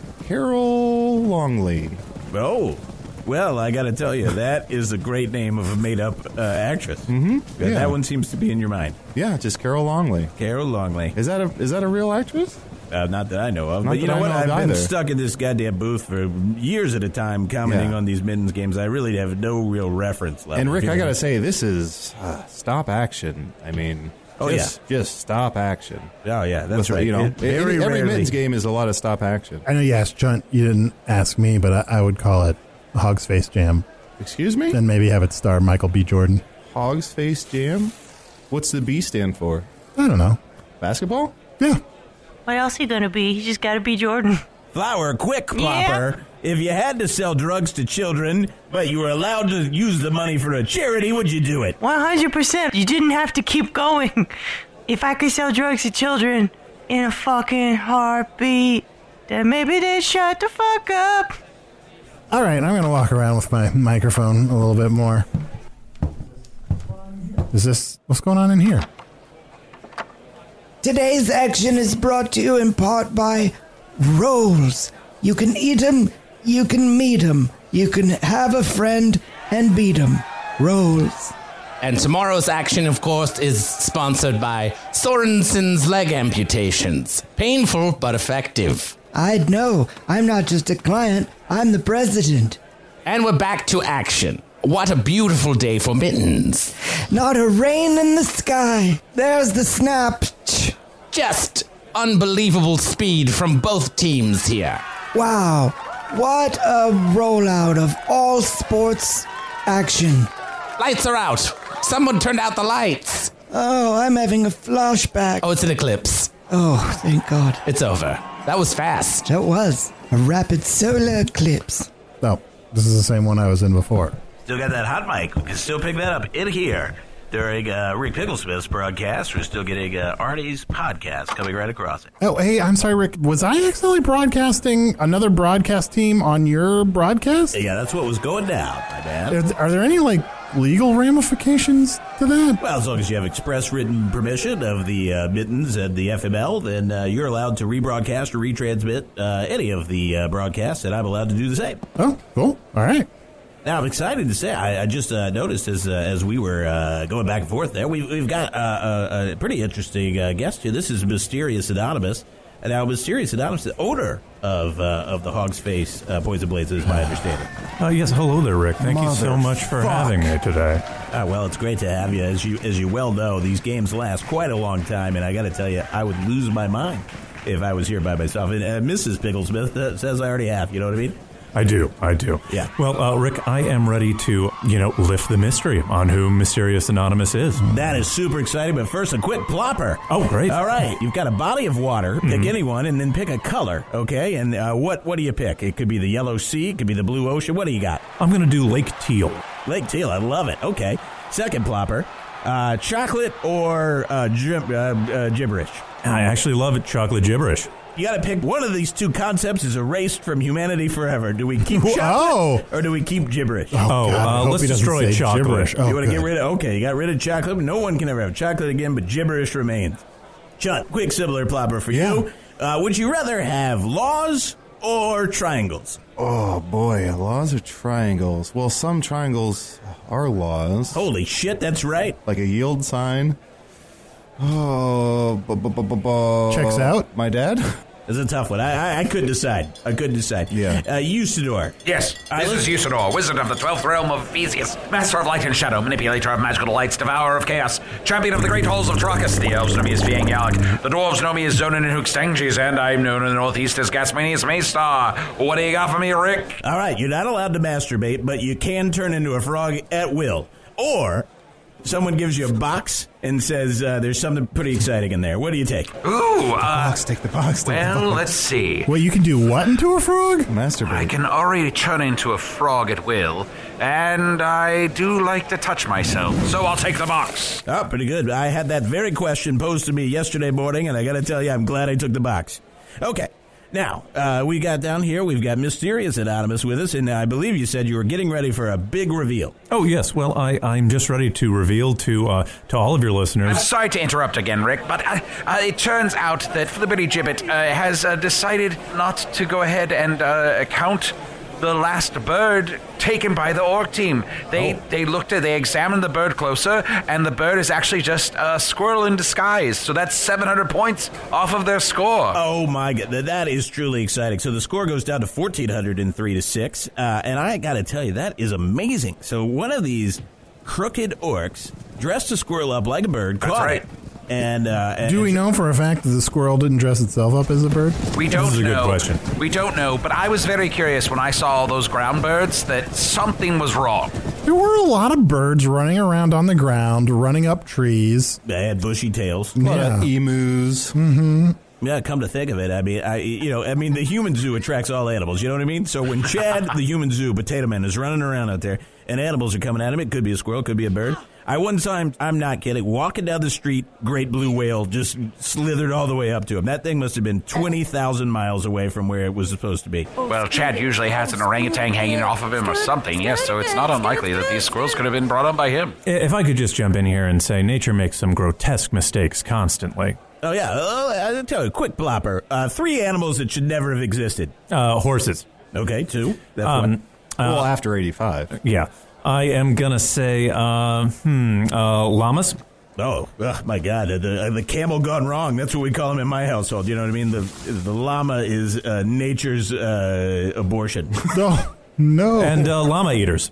Carol Longley. Oh, well, I got to tell you, that is a great name of a made-up uh, actress. Mm-hmm. Yeah, Yeah. That one seems to be in your mind. Yeah, just Carol Longley. Carol Longley. Is that a is that a real actress? Uh, not that I know of. Not But you that know I what? know of I've been either. stuck in this goddamn booth for years at a time commenting Yeah. on these Mittens games. I really have no real reference level. And Rick, I Here. gotta say, this is uh, stop action. I mean, Oh, just, just stop action. Oh, yeah, that's With, right. You know, It- very every, every rarely- Mittens game is a lot of stop action. I know you asked Chunt. You didn't ask me, but I, I would call it Hog's Face Jam. Excuse me? Then maybe have it star Michael B. Jordan. Hog's Face Jam? What's the B stand for? I don't know. Basketball? Yeah. What else he gonna be? He just gotta be Jordan. Flower, quick plopper. If you had to sell drugs to children, but you were allowed to use the money for a charity, would you do it? one hundred percent. You didn't have to keep going. If I could sell drugs to children in a fucking heartbeat, then maybe they'd shut the fuck up. All right, I'm going to walk around with my microphone a little bit more. Is this... What's going on in here? Today's action is brought to you in part by rolls. You can eat 'em, you can meet 'em, you can have a friend and beat 'em. Rolls. And tomorrow's action, of course, is sponsored by Sorensen's leg amputations. Painful, but effective. I'd know. I'm not just a client, I'm the president. And we're back to action. What a beautiful day for Mittens. Not a rain in the sky. There's the snap. Just unbelievable speed from both teams here. Wow. What a rollout of all sports action. Lights are out. Someone turned out the lights. Oh, I'm having a flashback. Oh, it's an eclipse. Oh, thank God. It's over. That was fast. That was a rapid solar eclipse. No, this is the same one I was in before. Still got that hot mic. We can still pick that up in here during uh, Rick Picklesmith's broadcast. We're still getting uh, Artie's podcast coming right across it. Oh, hey, I'm sorry, Rick. Was I accidentally broadcasting another broadcast team on your broadcast? Yeah, that's what was going down, my man. Are, are there any, like, legal ramifications to that? Well, as long as you have express written permission of the uh, Mittens and the F M L, then uh, you're allowed to rebroadcast or retransmit uh, any of the uh, broadcasts, and I'm allowed to do the same. Oh, cool. All right. Now, I'm excited to say, I, I just uh, noticed as uh, as we were uh, going back and forth there, we, we've got uh, a, a pretty interesting uh, guest here. This is Mysterious Anonymous, Now, Mysterious Anonymous, the owner of uh, of the Hog's Face uh, Poison Blades, is my understanding. Uh, yes, hello there, Rick. Thank you so much for Motherfuck. having me today. Uh, well, it's great to have you. As you as you well know, these games last quite a long time, and I got to tell you, I would lose my mind if I was here by myself. And uh, Missus Picklesmith uh, says I already have. You know what I mean? I do, I do. Yeah. Well, uh, Rick, I am ready to, you know, lift the mystery on who Mysterious Anonymous is. That is super exciting, but first, a quick plopper. Oh, great. All right, you've got a body of water. Pick mm-hmm. anyone, and then pick a color, okay? And uh, what what do you pick? It could be the Yellow Sea, it could be the Blue Ocean. What do you got? I'm going to do Lake Teal. Lake Teal, I love it. Okay. Second plopper, uh, chocolate or uh, gib- uh, uh, gibberish? I actually love it, chocolate gibberish. You got to pick one of these two concepts is erased from humanity forever. Do we keep chocolate oh. or do we keep gibberish? Oh, oh uh, let's destroy chocolate. Oh, you want to get rid of? Okay, you got rid of chocolate. No one can ever have chocolate again, but gibberish remains. Chunt, quick similar plopper for yeah. you. Uh, would you rather have laws or triangles? Oh boy, laws or triangles? Well, some triangles are laws. Holy shit, that's right. Like a yield sign. Oh, bu- bu- bu- bu- bu- checks out. My dad? It's a tough one. I, I, I couldn't decide. I couldn't decide. Yeah. Uh, Usador. Yes, I this is Usador, wizard of the twelfth realm of Theseus, master of light and shadow, manipulator of magical delights, devourer of chaos, champion of the great halls of Trachis. The elves know me as Fiang Yalak. The dwarves know me as Zonin and Hookstanges, and I'm known in the northeast as Gasmanius Maystar. What do you got for me, Rick? All right, you're not allowed to masturbate, but you can turn into a frog at will. Or someone gives you a box and says uh, there's something pretty exciting in there. What do you take? Ooh, uh, box, take the box. Take well, the box. let's see. Well, you can do what into a frog? Masturbate. I can already turn into a frog at will, and I do like to touch myself, so I'll take the box. Oh, pretty good. I had that very question posed to me yesterday morning, and I got to tell you, I'm glad I took the box. Okay. Now, uh, we got down here, we've got Mysterious Anonymous with us, and I believe you said you were getting ready for a big reveal. Oh, yes. Well, I, I'm just ready to reveal to uh, to all of your listeners. I'm sorry to interrupt again, Rick, but uh, uh, it turns out that Flibberty Gibbet uh, has uh, decided not to go ahead and uh, count the last bird taken by the orc team. They oh. they looked at, they examined the bird closer, and the bird is actually just a squirrel in disguise. So that's seven hundred points off of their score. Oh my God, that is truly exciting. So the score goes down to fourteen hundred three to six, uh, and I got to tell you, that is amazing. So one of these crooked orcs dressed a squirrel up like a bird. That's caught right. It. And, uh, and do we know for a fact that the squirrel didn't dress itself up as a bird? We don't this is a know. Good question. We don't know, but I was very curious when I saw all those ground birds that something was wrong. There were a lot of birds running around on the ground, running up trees. They had bushy tails. A lot Yeah. of emus. Mm-hmm. Yeah, come to think of it, I mean, I you know, I mean, the human zoo attracts all animals. You know what I mean? So when Chad, the human zoo, Potato Man, is running around out there, and animals are coming at him, it could be a squirrel, could be a bird. I one time, I'm not kidding, walking down the street, great blue whale just slithered all the way up to him. That thing must have been twenty thousand miles away from where it was supposed to be. Well, Chad usually has an orangutan hanging off of him or something, yes, so it's not unlikely that these squirrels could have been brought up by him. If I could just jump in here and say nature makes some grotesque mistakes constantly. Oh, yeah, uh, I'll tell you, quick plopper. Uh, three animals that should never have existed. Uh, horses. Okay, two. That's Um, one. uh, well, after eighty-five. Yeah. I am going to say, uh, hmm, uh, llamas. Oh, ugh, my God, the the camel gone wrong. That's what we call him in my household. You know what I mean? The the llama is uh, nature's uh, abortion. No, no. And uh, llama eaters.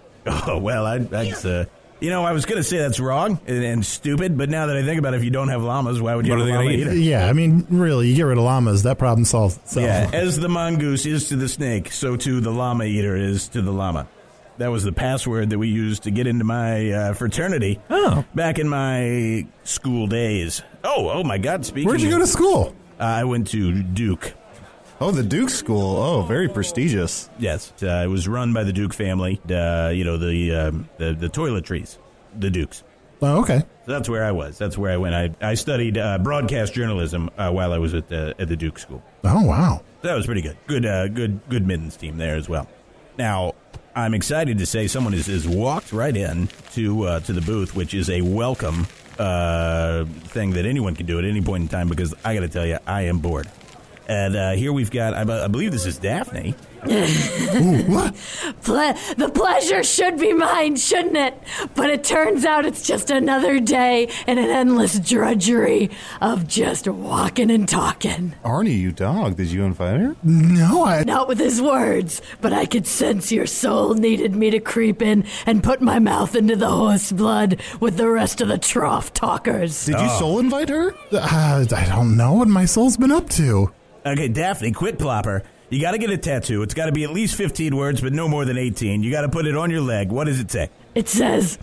Oh, well, I, that's, uh, you know, I was going to say that's wrong and, and stupid, but now that I think about it, if you don't have llamas, why would you What have are a they llama gonna eater? Yeah, I mean, really, you get rid of llamas, that problem solves itself. Yeah, as the mongoose is to the snake, so too the llama eater is to the llama. That was the password that we used to get into my uh, fraternity oh. back in my school days. Oh, oh my God, speaking Where'd you of, go to school? Uh, I went to Duke. Oh, the Duke School. Oh, very prestigious. Yes, uh, it was run by the Duke family. Uh, you know, the, um, the the toiletries, the Dukes. Oh, okay. So that's where I was. That's where I went. I I studied uh, broadcast journalism uh, while I was at the at the Duke School. Oh, wow. So that was pretty good. Good, uh, good, good middens team there as well. Now, I'm excited to say someone has, has walked right in to uh, to the booth, which is a welcome uh, thing that anyone can do at any point in time. Because I got to tell you, I am bored. And uh, here we've got, I, b- I believe this is Daphne. Ooh, what? Ple- the pleasure should be mine, shouldn't it? But it turns out it's just another day and an endless drudgery of just walking and talking. Arnie, you dog, did you invite her? No, I... Not with his words, but I could sense your soul needed me to creep in and put my mouth into the horse blood with the rest of the trough talkers. Did you Oh. soul invite her? Uh, I don't know what my soul's been up to. Okay, Daphne, quick plopper. You got to get a tattoo. It's got to be at least fifteen words, but no more than eighteen. You got to put it on your leg. What does it say? It says,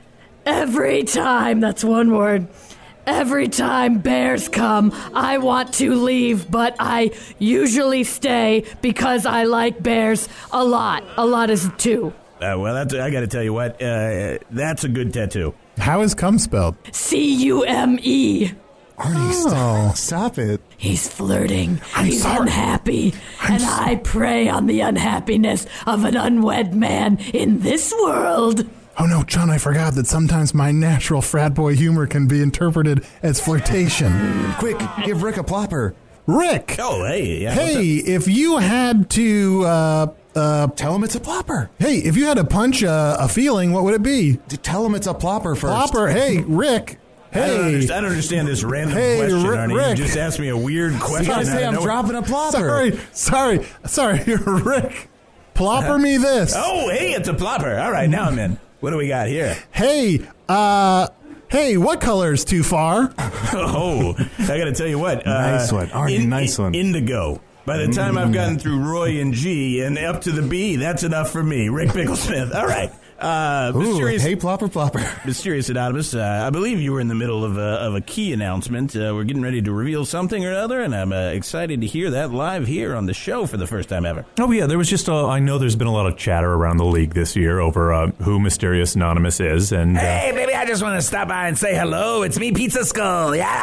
every time, that's one word, every time bears come, I want to leave, but I usually stay because I like bears a lot. A lot is two. Uh, well, that's, I got to tell you what, uh, that's a good tattoo. How is cum spelled? C U M E. Arnie, stop, stop it. He's flirting. I'm He's sorry. unhappy. I'm and so- I prey on the unhappiness of an unwed man in this world. Oh no, John, I forgot that sometimes my natural frat boy humor can be interpreted as flirtation. Quick, give Rick a plopper. Rick! Oh, hey. Yeah, Hey, if you had to, uh, uh, Tell him it's a plopper. hey, if you had to punch a, a feeling, what would it be? D- Tell him it's a plopper first. Plopper, hey, Rick. I don't, Hey. understand, I don't understand this random Hey, question, Rick- Arnie. Rick. You just asked me a weird question. You gotta say out of I'm nowhere. dropping a plopper. Sorry, sorry, sorry, Rick. Plopper me this. Oh, hey, it's a plopper. All right, now I'm in. What do we got here? Hey, uh, hey, what color's too far? Oh, I got to tell you what. Uh, Nice one. Arnie, nice one. Indigo. By the time I've gotten through Roy and G and up to the B, that's enough for me. Rick Picklesmith. All right. Uh, Ooh, mysterious, hey, plopper, plopper. Mysterious Anonymous, uh, I believe you were in the middle of a, of a key announcement. Uh, we're getting ready to reveal something or other, and I'm uh, excited to hear that live here on the show for the first time ever. Oh, yeah, there was just a, I know there's been a lot of chatter around the league this year over uh, who Mysterious Anonymous is, and... Uh, Hey, baby, I just want to stop by and say hello. It's me, Pizza Skull. Yeah.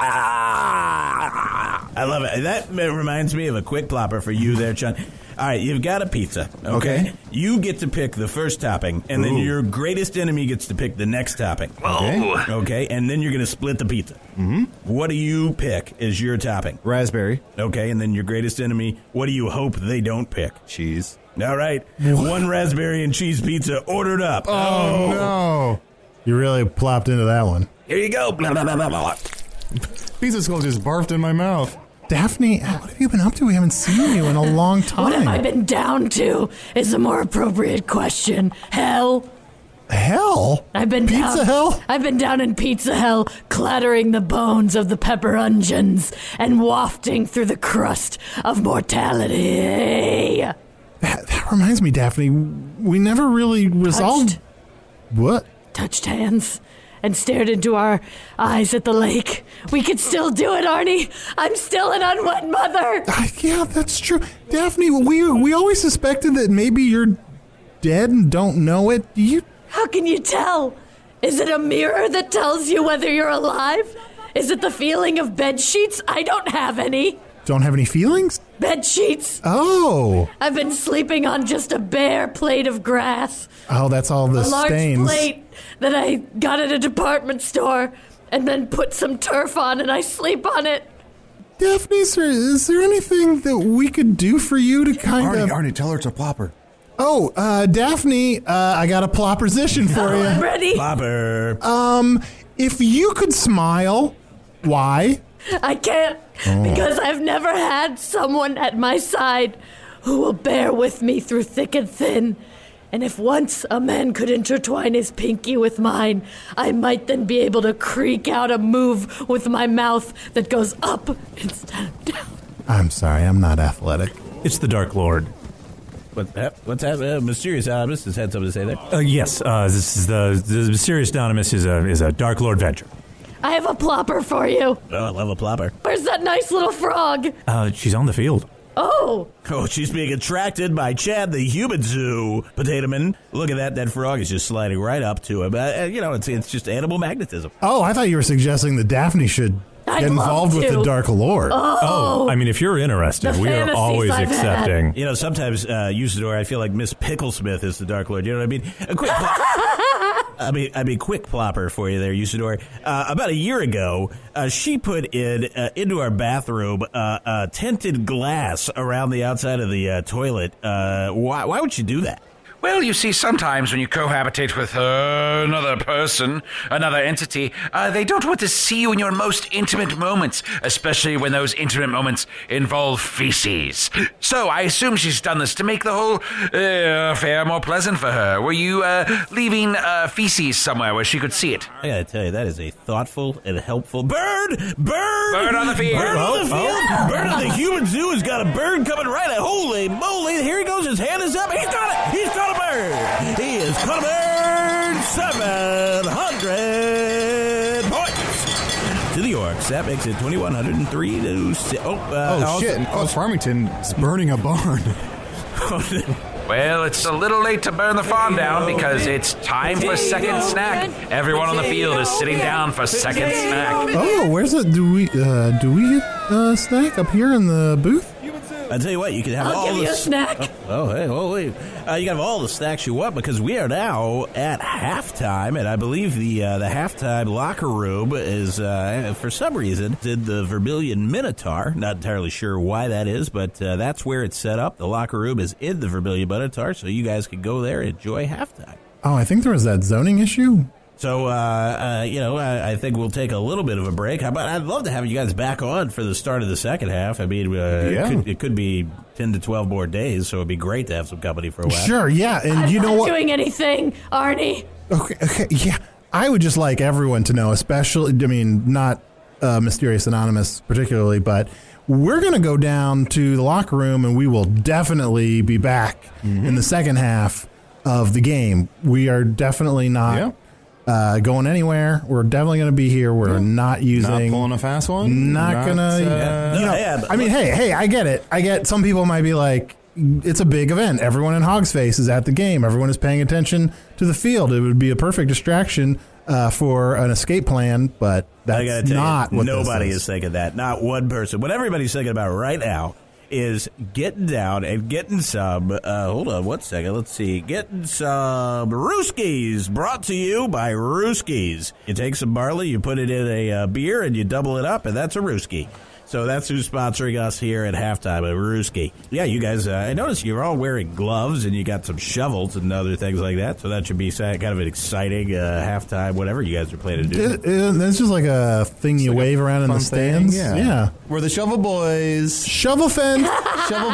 I love it. That reminds me of a quick plopper for you there, Chun. All right, you've got a pizza, okay? Okay. You get to pick the first topping, and then Ooh. your greatest enemy gets to pick the next topping. Okay. Okay, and then you're going to split the pizza. Mm-hmm. What do you pick as your topping? Raspberry. Okay, and then your greatest enemy, what do you hope they don't pick? Cheese. All right, one raspberry and cheese pizza ordered up. Oh, no. You really plopped into that one. Here you go. Blah, blah, blah, blah, blah. Pizza skull just barfed in my mouth. Daphne, what have you been up to? We haven't seen you in a long What have I time. been down to is a more appropriate question. Hell. Hell? I've been Pizza down, hell? I've been down in pizza hell, clattering the bones of the pepperungeons and wafting through the crust of mortality. That, that reminds me, Daphne, we never really resolved... Touched, What? touched hands and stared into our eyes at the lake. We could still do it, Arnie. I'm still an unwed mother. Uh, yeah, that's true. Daphne, we we always suspected that maybe you're dead and don't know it. You How can you tell? Is it a mirror that tells you whether you're alive? Is it the feeling of bed sheets? I don't have any. don't have any feelings? Bed sheets. Oh. I've been sleeping on just a bare plate of grass. Oh, that's all the a large stains. plate that I got at a department store and then put some turf on and I sleep on it. Daphne, is there, is there anything that we could do for you to kind Arnie, of... Arnie, tell her it's a plopper. Oh, uh, Daphne, uh, I got a plopposition for Oh, you. I'm ready. Plopper. Um, if you could smile, why? I can't Oh. because I've never had someone at my side who will bear with me through thick and thin. And if once a man could intertwine his pinky with mine, I might then be able to creak out a move with my mouth that goes up instead of down. I'm sorry, I'm not athletic. it's the Dark Lord. What, uh, what's that? Uh, Mysterious Anonymous has had something to say there. Uh, yes, uh, this is the, the Mysterious Anonymous is a, is a Dark Lord venture. I have a plopper for you. Oh, I love a plopper. Where's that nice little frog? Uh, she's on the field. Oh, Oh, she's being attracted by Chad the Human Zoo. Potato Man, look at that. That frog is just sliding right up to him. Uh, you know, it's it's just animal magnetism. Oh, I thought you were suggesting that Daphne should I'd get love involved with to. the Dark Lord. oh. I mean, if you're interested, The we are fantasies always I've had. accepting. You know, sometimes, uh, Usador, I feel like Miss Picklesmith is the Dark Lord. You know what I mean? A quick plop. I mean, I mean, quick plopper for you there, Usador. Uh, about a year ago, uh, she put in uh, into our bathroom uh, uh, tinted glass around the outside of the uh, toilet. Uh, why? Why would you do that? Well, you see, sometimes when you cohabitate with uh, another person, another entity, uh, they don't want to see you in your most intimate moments, especially when those intimate moments involve feces. So I assume she's done this to make the whole uh, affair more pleasant for her. Were you uh, leaving uh, feces somewhere where she could see it? I gotta tell you, that is a thoughtful and helpful bird. Bird. Bird on the field. Bird on the Oh, field. oh. Bird on the human zoo has got a bird coming right at. Holy moly! Here he goes. His hand is up. He's got it. He's got a bird. He has caught a bird. seven hundred points to the Orcs. That makes it twenty-one oh three to six. Oh, uh, oh also, shit! And Close Farmington is burning a barn. Well, it's a little late to burn the farm down because it's time for second snack. Everyone on the field is sitting down for second snack. Oh, where's it? Do we uh, do we get a snack up here in the booth? I tell you what, you can have I'll all give the you a snack. Oh, oh, hey, oh, wait. Uh, you can have all the snacks you want because we are now at halftime, and I believe the uh, the halftime locker room is uh, for some reason in the Vermilion Minotaur. Not entirely sure why that is, but uh, that's where it's set up. The locker room is in the Vermilion Minotaur, so you guys can go there and enjoy halftime. Oh, I think there was that zoning issue. So, uh, uh, you know, I, I think we'll take a little bit of a break. How about, I'd love to have you guys back on for the start of the second half. I mean, uh, Yeah. it, could, it could be ten to twelve more days, so it'd be great to have some company for a while. Sure, yeah, and I'm you know not what? doing anything, Arnie. Okay, okay, yeah. I would just like everyone to know, especially, I mean, not uh, Mysterious Anonymous particularly, but we're going to go down to the locker room and we will definitely be back Mm-hmm. in the second half of the game. We are definitely not Yeah. uh, going anywhere. We're definitely going to be here. We're not using... Not pulling a fast one? Not, Not, going uh, to... Yeah. You know, Yeah, but- I mean, hey, hey, I get it. I get some people might be like, it's a big event. Everyone in Hogsface is at the game. Everyone is paying attention to the field. It would be a perfect distraction uh, for an escape plan, but I gotta that's tell not you, what nobody this is thinking that. Not one person. What everybody's thinking about right now is getting down and getting some, uh, hold on one second, let's see, getting some Rooskies, brought to you by Rooskies. You take some barley, you put it in a uh, beer, and you double it up, and that's a Rooski. So that's who's sponsoring us here at halftime, a Rooski. Yeah, you guys, uh, I noticed you're all wearing gloves, and you got some shovels and other things like that, so that should be kind of an exciting uh, halftime, whatever you guys are planning to do. It, it, it's just like a thing you like wave around in the fun stands. thing, yeah. yeah. We're the Shovel Boys. Shovel fence. Shovel.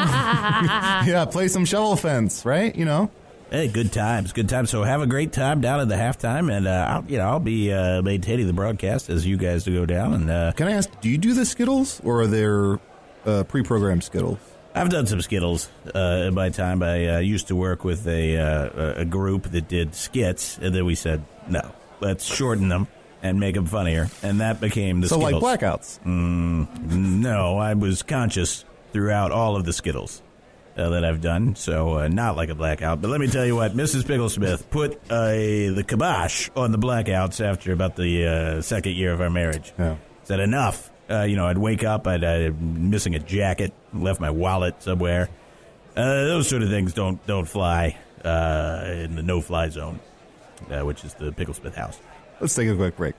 Yeah, play some shovel fence, right? You know. Hey, good times, good times. So have a great time down at the halftime, and uh, I'll, you know, I'll be uh, maintaining the broadcast as you guys go down. And uh, Can I ask, do you do the Skittles or are there uh, pre-programmed Skittles? I've done some Skittles uh, in my time. I uh, used to work with a uh, a group that did skits, and then we said, no, let's shorten them and make them funnier, and that became the So Skittles. like blackouts? Mm, no, I was conscious throughout all of the Skittles uh, that I've done, so uh, not like a blackout. But let me tell you what, Missus Picklesmith put uh, the kibosh on the blackouts after about the uh, second year of our marriage. Yeah. Said enough. Uh, you know, I'd wake up, I'd uh, missing a jacket, left my wallet somewhere. Uh, those sort of things don't don't fly uh, in the no-fly zone, uh, which is the Picklesmith house. Let's take a quick break.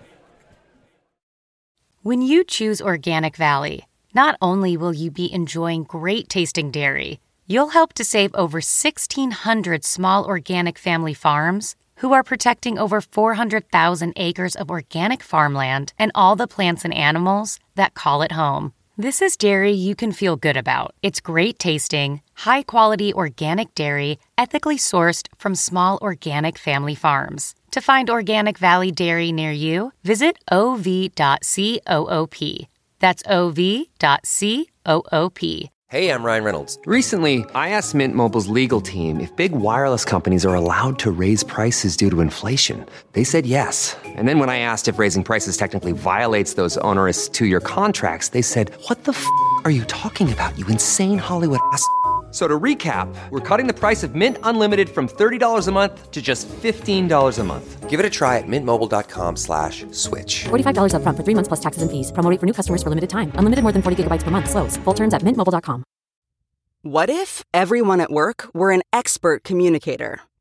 When you choose Organic Valley, not only will you be enjoying great tasting dairy, you'll help to save over sixteen hundred small organic family farms who are protecting over four hundred thousand acres of organic farmland and all the plants and animals that call it home. This is dairy you can feel good about. It's great tasting, high-quality organic dairy, ethically sourced from small organic family farms. To find Organic Valley Dairy near you, visit o v dot coop. That's o v dot coop. Hey, I'm Ryan Reynolds. Recently, I asked Mint Mobile's legal team if big wireless companies are allowed to raise prices due to inflation. They said yes. And then when I asked if raising prices technically violates those onerous two-year contracts, they said, what the f*** are you talking about, you insane Hollywood ass f- So to recap, we're cutting the price of Mint Unlimited from thirty dollars a month to just fifteen dollars a month. Give it a try at mintmobile.com slash switch. forty-five dollars up front for three months plus taxes and fees. Promo rate for new customers for limited time. Unlimited more than forty gigabytes per month. Slows full terms at mint mobile dot com. What if everyone at work were an expert communicator?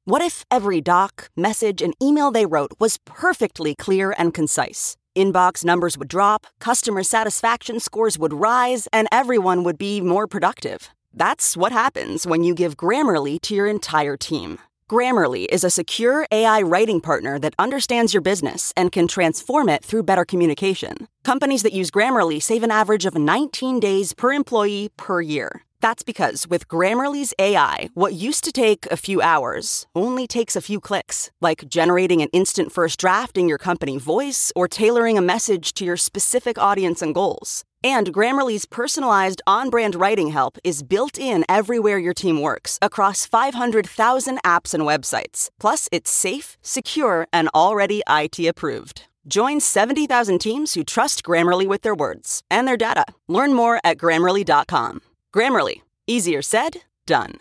What if every doc, message, and email they wrote was perfectly clear and concise? Inbox numbers would drop, customer satisfaction scores would rise, and everyone would be more productive. That's what happens when you give Grammarly to your entire team. Grammarly is a secure A I writing partner that understands your business and can transform it through better communication. Companies that use Grammarly save an average of nineteen days per employee per year. That's because with Grammarly's A I, what used to take a few hours only takes a few clicks, like generating an instant first draft in your company voice or tailoring a message to your specific audience and goals. And Grammarly's personalized on-brand writing help is built in everywhere your team works, across five hundred thousand apps and websites. Plus, it's safe, secure, and already I T approved. Join seventy thousand teams who trust Grammarly with their words and their data. Learn more at Grammarly dot com. Grammarly. Easier said, done.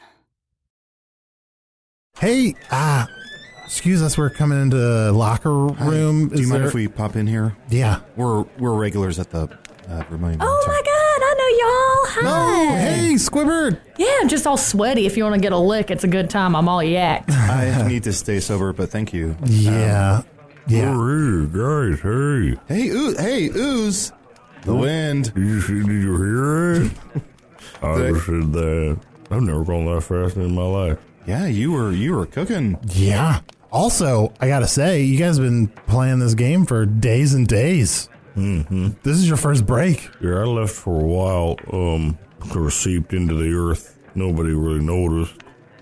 Hey, ah, excuse us, we're coming into the locker room. Do you Is mind there- if we pop in here? Yeah. We're we're regulars at the uh, Vermilion. Oh my god, I know y'all. Hi. Oh, hey, Squibbard. Yeah, I'm just all sweaty. If you want to get a lick, it's a good time. I'm all yacked. I need to stay sober, but thank you. Yeah. Yeah. Oh, hey, guys, hey. Hey, ooh, hey, ooze. The wind. Did you, see, did you hear it? I The- just said that. I've never gone that fast in my life. Yeah, you were you were cooking. Yeah. Also, I gotta say, you guys have been playing this game for days and days. Mm-hmm. This is your first break. Yeah, I left for a while. Um, sort of seeped into the earth. Nobody really noticed.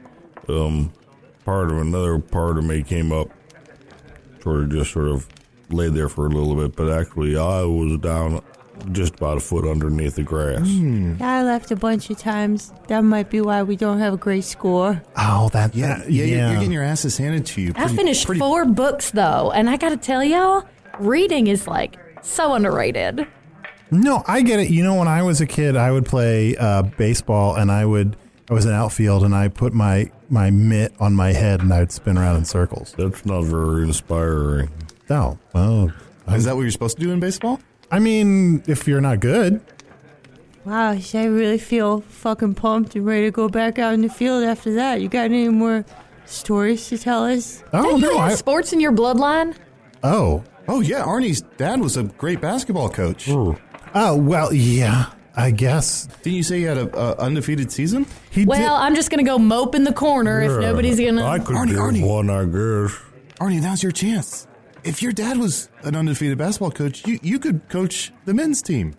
Um, part of another part of me came up. Sort of just sort of laid there for a little bit, but actually I was down just about a foot underneath the grass. Mm. I left a bunch of times. That might be why we don't have a great score. Oh, that Yeah, yeah, You're, you're getting your asses handed to you. I Pretty- finished pretty- four books though, and I gotta tell y'all, reading is like so underrated. No, I get it. You know, when I was a kid, I would play uh, baseball, and I would I was in outfield, and I put my my mitt on my head, and I'd spin around in circles. That's not very inspiring. No, well, Is that what you're supposed to do in baseball? I mean, if you're not good. Wow, I really feel fucking pumped and ready to go back out in the field after that. You got any more stories to tell us? Oh, Do no, you have I- sports in your bloodline? Oh. Oh, yeah. Arnie's dad was a great basketball coach. Oh, well, yeah, I guess. Didn't you say he had a, a undefeated season? He Well, I'm just gonna go mope in the corner if nobody's gonna. I could Arnie, give Arnie. one, I guess. Arnie, now's your chance. If your dad was an undefeated basketball coach, you, you could coach the men's team.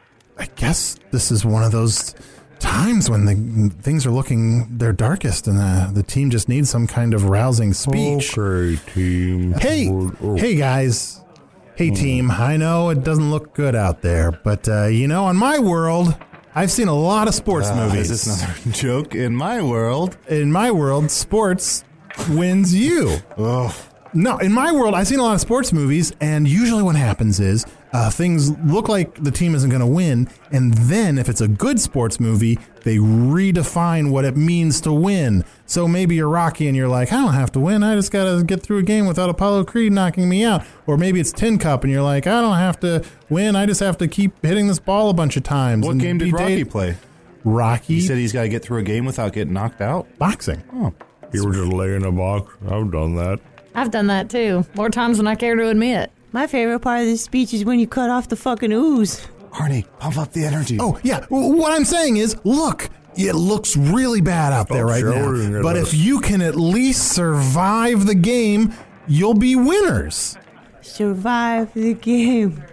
I guess this is one of those times when the things are looking their darkest, and the, the team just needs some kind of rousing speech. Okay, team. Hey, Oh. hey, guys. Hey, team. I know it doesn't look good out there, but, uh, you know, in my world, I've seen a lot of sports Uh, movies. Is this another joke? In my world. In my world, sports wins you. Oh. No, in my world, I've seen a lot of sports movies, and usually what happens is uh, things look like the team isn't going to win, and then if it's a good sports movie, they redefine what it means to win. So maybe you're Rocky and you're like, I don't have to win, I just got to get through a game without Apollo Creed knocking me out. Or maybe it's Tin Cup and you're like, I don't have to win, I just have to keep hitting this ball a bunch of times. What and game be did Rocky date- play? Rocky? He said he's got to get through a game without getting knocked out? Boxing. Oh. You were just laying in a box. I've done that. I've done that too, more times than I care to admit. My favorite part of this speech is when you cut off the fucking ooze. Arnie, pump up the energy. Oh, yeah. Well, what I'm saying is, look, it looks really bad out there Stop right shouting now. at But us. if you can at least survive the game, you'll be winners. Survive the game.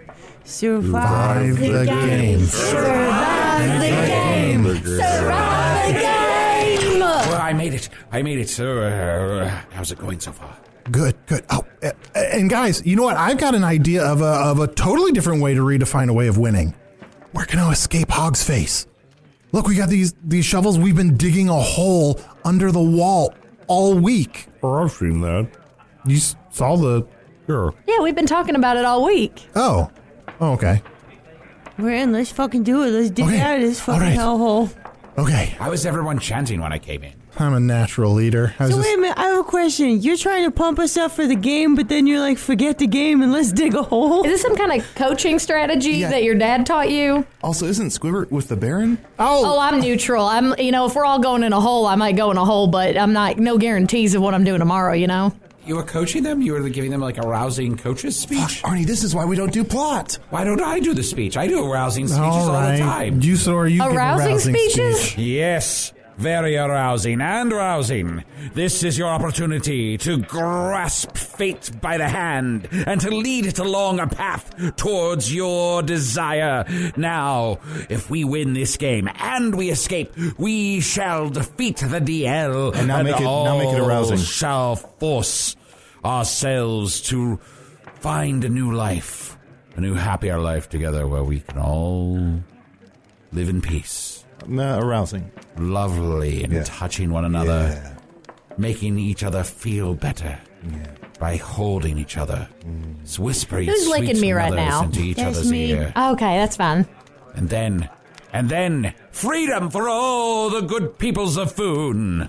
Survive, Survive the game. Survive the game. Survive the game. Well, I made it. I made it. So, uh, how's it going so far? Good, good. Oh, uh, and guys, you know what? I've got an idea of a, of a totally different way to redefine a way of winning. We're going to escape Hog's Face. Look, we got these these shovels. We've been digging a hole under the wall all week. Oh, I've seen that. You s- saw the... Sure. Yeah, we've been talking about it all week. Oh. Oh, okay. We're in. Let's fucking do it. Let's dig Okay. out of this fucking All right. hellhole. Okay. How was everyone chanting when I came in? I'm a natural leader. I was So just, wait a minute, I have a question. You're trying to pump us up for the game, but then you're like, forget the game and let's dig a hole? Is this some kind of coaching strategy Yeah. that your dad taught you? Also, isn't Squibbert with the Baron? Oh, I'm neutral. I'm, you know, if we're all going in a hole, I might go in a hole, but I'm not, no guarantees of what I'm doing tomorrow, you know? You were coaching them? You were giving them like a rousing coach's speech? Arnie, this is why we don't do plot. Why don't I do the speech? I do rousing speeches all all, right. the time. You, so are you give a Arousing rousing speeches? speech? Yes, very arousing and rousing. This is your opportunity to grasp fate by the hand and to lead it along a path towards your desire. Now, if we win this game and we escape, we shall defeat the D L And now make it- now make it all arousing. shall force ourselves to find a new life, a new happier life together where we can all live in peace. No, arousing. Lovely and Yeah. touching one another, Yeah. making each other feel better by holding each other. Mm. Whispering Who's sweet licking me right mothers now? into each That's other's me. ear. Okay, that's fine. And then, and then, freedom for all the good peoples of Foon.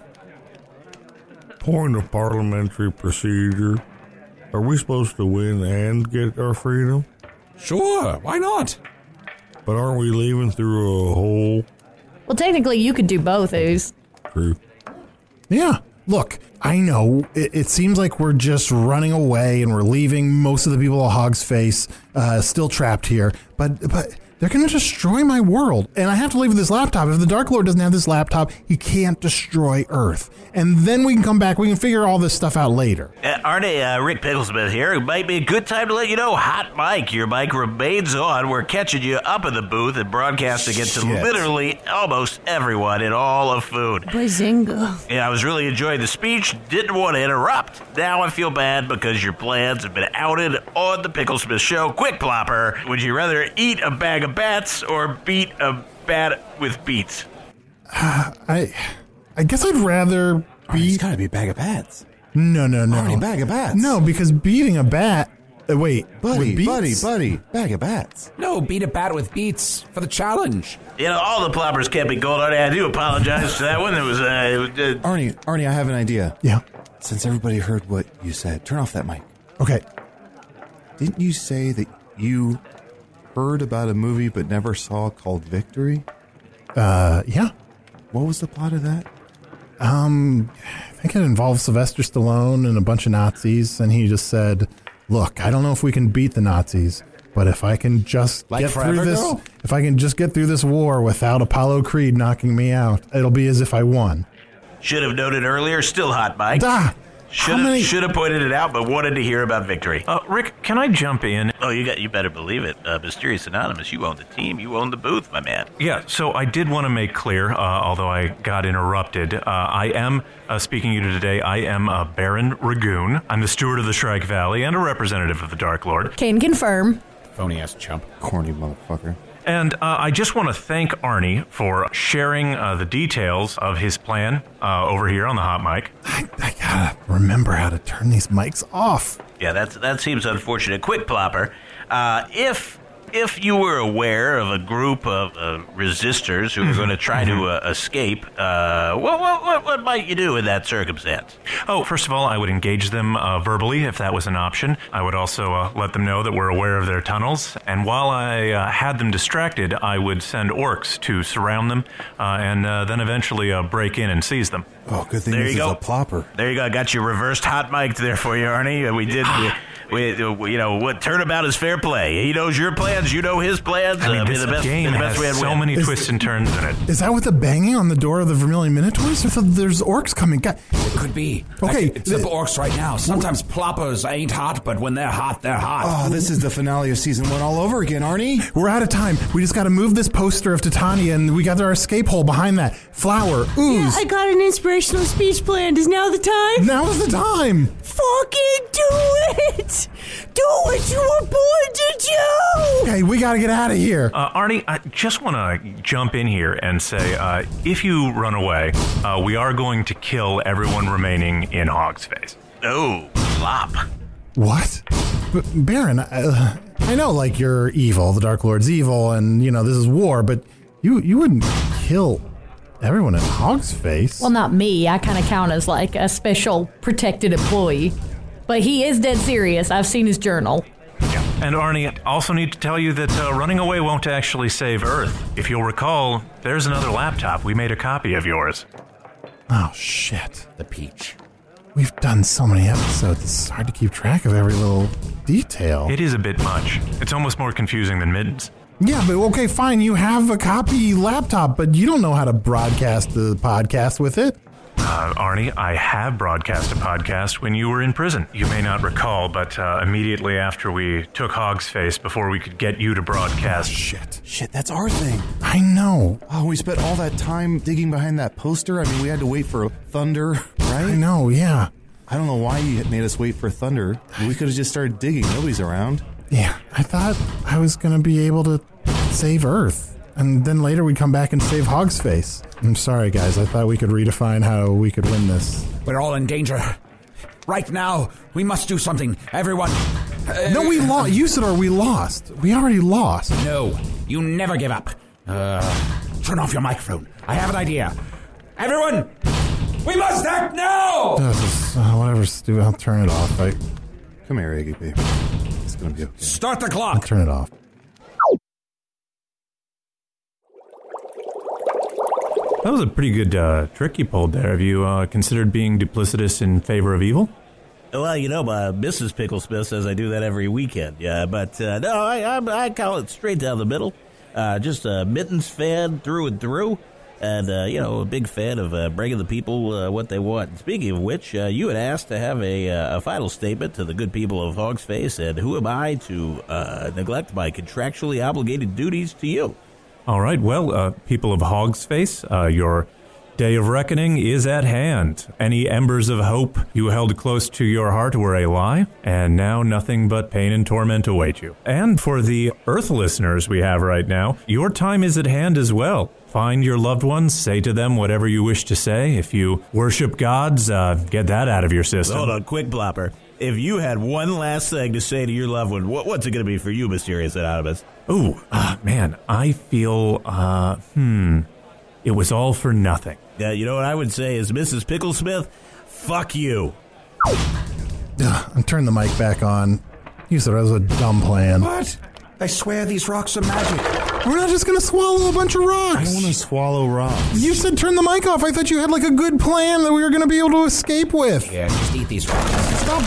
Point of parliamentary procedure. Are we supposed to win and get our freedom? Sure, why not? But aren't we leaving through a hole? Well, technically, you could do both, Ooze. True. Yeah. Look, I know it, it seems like we're just running away and we're leaving most of the people of Hog's Face uh, still trapped here, but but they're going to destroy my world, and I have to leave with this laptop. If the Dark Lord doesn't have this laptop, he can't destroy Earth. And then we can come back. We can figure all this stuff out later. Uh, Arnie, uh, Rick Picklesmith here. It might be a good time to let you know, Hot Mike, your mic remains on. We're catching you up in the booth and broadcasting it to Shit. literally almost everyone in all of Food. Bazinga. Yeah, I was really enjoying the speech. Didn't want to interrupt. Now I feel bad because your plans have been outed on the Picklesmith Show. Quick plopper, would you rather eat a bag of bats or beat a bat with beets? I I guess I'd rather be. It's gotta be a bag of bats. No, no, no. Arnie, bag of bats. No, because beating a bat. Uh, wait, Buddy, with buddy, beats? buddy. Bag of bats. No, beat a bat with beats for the challenge. You know, all the ploppers can't be gold, Arnie. I do apologize for that one. It was, uh, it was uh, Arnie, Arnie, I have an idea. Yeah. Since everybody heard what you said, turn off that mic. Okay. Didn't you say that you heard about a movie but never saw called Victory? Uh, yeah. What was the plot of that? Um, I think it involves Sylvester Stallone and a bunch of Nazis, and he just said, "Look, I don't know if we can beat the Nazis, but if I can just Like get Forever through this, Girl? if I can just get through this war without Apollo Creed knocking me out, it'll be as if I won." should have noted earlier. Still Hot Mike. Ah, Should how have many- should have pointed it out, but wanted to hear about Victory. Uh, Rick, can I jump in? Oh, you got you better believe it. Uh, Mysterious Anonymous, you own the team. You own the booth, my man. Yeah, so I did want to make clear, uh, although I got interrupted, uh, I am uh, speaking to you today. I am uh, Baron Ragoon. I'm the steward of the Shrike Valley and a representative of the Dark Lord. Can confirm. Phony-ass chump. Corny motherfucker. And uh, I just want to thank Arnie for sharing uh, the details of his plan uh, over here on the hot mic. I, I gotta remember how to turn these mics off. Yeah, that's that seems unfortunate. Quick plopper. Uh, if if you were aware of a group of uh, resistors who were going to try to uh, escape, uh, what, what what what might you do in that circumstance? Oh, first of all, I would engage them uh, verbally if that was an option. I would also uh, let them know that we're aware of their tunnels. And while I uh, had them distracted, I would send orcs to surround them uh, and uh, then eventually uh, break in and seize them. Oh, good thing There this you is go. a plopper. There you go. I got you reversed hot mic there for you, Arnie. Uh, We did. We, we, you know, what turnabout is fair play. He knows your plans. You know his plans. I mean, uh, this the best, game the has best way to so win. many Is- twists and turns in it. Is that with the banging on the door of the Vermilion Minotaurs? I thought there's orcs coming. God. It could be. Okay, It's the orcs right now. Sometimes ploppers ain't hot, but when they're hot, they're hot. Oh, this is the finale of season one all over again, Arnie. We're out of time. We just got to move this poster of Titania, and we got our escape hole behind that. Flower, ooze. I got an inspirational speech planned. Is now the time? Now's the time. Fucking do it! Do what you were born to do! Okay, we got to get out of here. Uh, Arnie, I just want to jump in here and say, uh, if you run away, uh, we are going to kill everyone remaining in Hog's Face. Oh, flop. What? B- Baron, uh, I know, like, you're evil. The Dark Lord's evil, and, you know, this is war, but you, you wouldn't kill Everyone at Hog's Face? Well, not me. I kind of count as like a special protected employee. But he is dead serious. I've seen his journal. And Arnie, I also need to tell you that uh, running away won't actually save Earth. If you'll recall, there's another laptop. We made a copy of yours. Oh, shit. The peach. We've done so many episodes, it's hard to keep track of every little detail. It is a bit much. It's almost more confusing than Mittens. Yeah, but okay, fine. You have a copy laptop, but you don't know how to broadcast the podcast with it. Uh, Arnie, I have broadcast a podcast when you were in prison. You may not recall, but uh, immediately after we took Hog's Face, before we could get you to broadcast... Shit. Shit, that's our thing. I know. Oh, we spent all that time digging behind that poster. I mean, we had to wait for Thunder, right? I know, yeah. I don't know why you made us wait for Thunder. We could have just started digging. Nobody's around. Yeah, I thought I was going to be able to save Earth. And then later we'd come back and save Hog's Face. I'm sorry, guys. I thought we could redefine how we could win this. We're all in danger. Right now, we must do something. Everyone. Uh, no, we lost. Usador, we lost. We already lost. No, you never give up. Uh, turn off your microphone. I have an idea. Everyone, we must act now! Uh, just, uh, whatever, Stu. I'll turn it off. I... Come here, Iggy baby. It's going to be okay. Start the clock. I'll turn it off. That was a pretty good uh, trick you pulled there. Have you uh, considered being duplicitous in favor of evil? Well, you know, uh, Missus Picklesmith says I do that every weekend. Yeah, but uh, no, I, I I call it straight down the middle. Uh, just a Mittens fan through and through, and uh, you know, a big fan of uh, bringing the people uh, what they want. And speaking of which, uh, you had asked to have a uh, a final statement to the good people of Hog's Face, and who am I to uh, neglect my contractually obligated duties to you? All right, well, uh, people of Hog's Face, uh, your day of reckoning is at hand. Any embers of hope you held close to your heart were a lie, and now nothing but pain and torment await you. And for the Earth listeners we have right now, your time is at hand as well. Find your loved ones, say to them whatever you wish to say. If you worship gods, uh, get that out of your system. Hold on, quick blopper. If you had one last thing to say to your loved one, what, what's it going to be for you, Mysterious Anonymous? Ooh, uh, man, I feel, uh, hmm, it was all for nothing. Yeah, you know what I would say is, Missus Picklesmith, fuck you. Ugh, I'm turning the mic back on. You said that was a dumb plan. What? I swear these rocks are magic. We're not just going to swallow a bunch of rocks. I don't want to swallow rocks. You said turn the mic off. I thought you had like a good plan that we were going to be able to escape with. Yeah, just eat these rocks. Stop.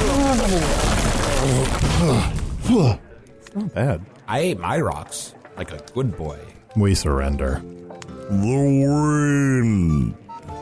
It's not bad. I ate my rocks like a good boy. We surrender. The wind.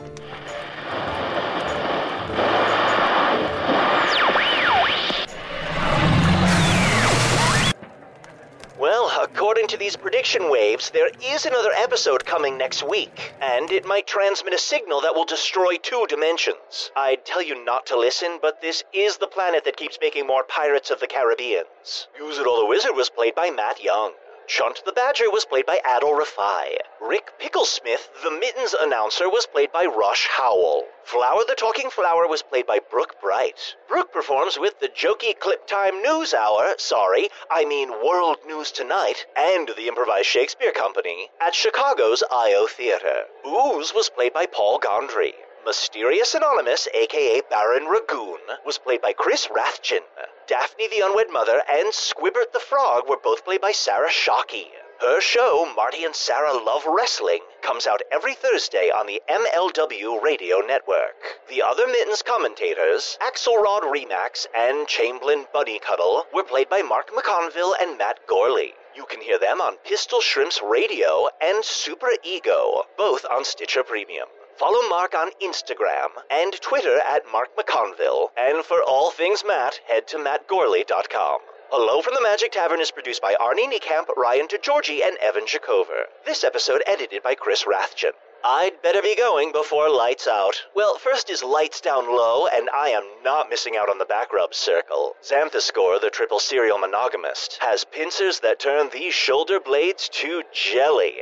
Well, according to these prediction waves, there is another episode coming next week, and it might transmit a signal that will destroy two dimensions. I'd tell you not to listen, but this is the planet that keeps making more Pirates of the Caribbeans. Usador the Wizard was played by Matt Young. Chunt the Badger was played by Adol Rafai. Rick Picklesmith, the Mittens announcer, was played by Rush Howell. Flower the Talking Flower was played by Brooke Bright. Brooke performs with the Jokey Clip Time News Hour, sorry, I mean World News Tonight, and the Improvised Shakespeare Company at Chicago's I O Theater. Ooze was played by Paul Gondry. Mysterious Anonymous, aka Baron Ragoon, was played by Chris Rathjen. Daphne the Unwed Mother and Squibbert the Frog were both played by Sarah Shockey. Her show, Marty and Sarah Love Wrestling, comes out every Thursday on the M L W Radio Network. The other Mittens commentators, Axelrod Remax and Chamberlain Bunnycuddle, were played by Mark McConville and Matt Gorley. You can hear them on Pistol Shrimps Radio and Super Ego, both on Stitcher Premium. Follow Mark on Instagram and Twitter at Mark McConville. And for all things Matt, head to matt gorley dot com. Hello from the Magic Tavern is produced by Arnie Niekamp, Ryan DeGiorgi, and Evan Jacover. This episode edited by Chris Rathjen. I'd better be going before lights out. Well, first is lights down low, and I am not missing out on the back rub circle. Xanthoscore, the triple serial monogamist, has pincers that turn these shoulder blades to jelly.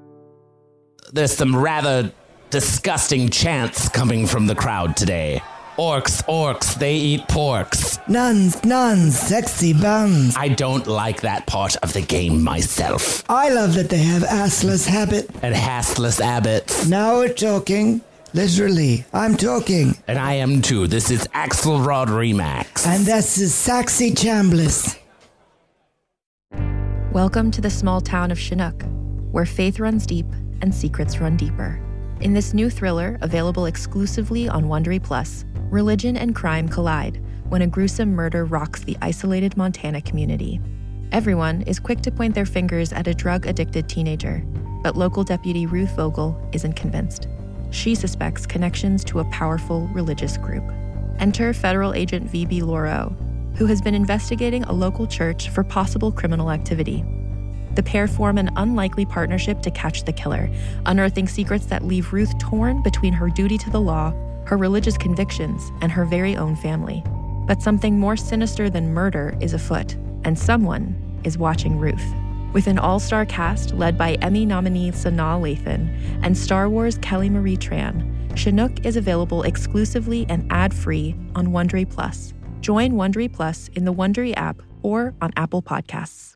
There's some rather disgusting chants coming from the crowd today. Orcs, orcs, they eat porks. Nuns, nuns, sexy buns. I don't like that part of the game myself. I love that they have assless habit. And hassless abbots. Now we're talking. Literally, I'm talking. And I am too. This is Axelrod Remax. And this is Saxy Chambliss. Welcome to the small town of Chinook, where faith runs deep and secrets run deeper. In this new thriller, available exclusively on Wondery Plus, religion and crime collide when a gruesome murder rocks the isolated Montana community. Everyone is quick to point their fingers at a drug-addicted teenager, but local deputy Ruth Vogel isn't convinced. She suspects connections to a powerful religious group. Enter federal agent V B Lauro, who has been investigating a local church for possible criminal activity. The pair form an unlikely partnership to catch the killer, unearthing secrets that leave Ruth torn between her duty to the law, her religious convictions, and her very own family. But something more sinister than murder is afoot, and someone is watching Ruth. With an all-star cast led by Emmy nominee Sanaa Lathan and Star Wars Kelly Marie Tran, Chinook is available exclusively and ad-free on Wondery Plus. Join Wondery Plus in the Wondery app or on Apple Podcasts.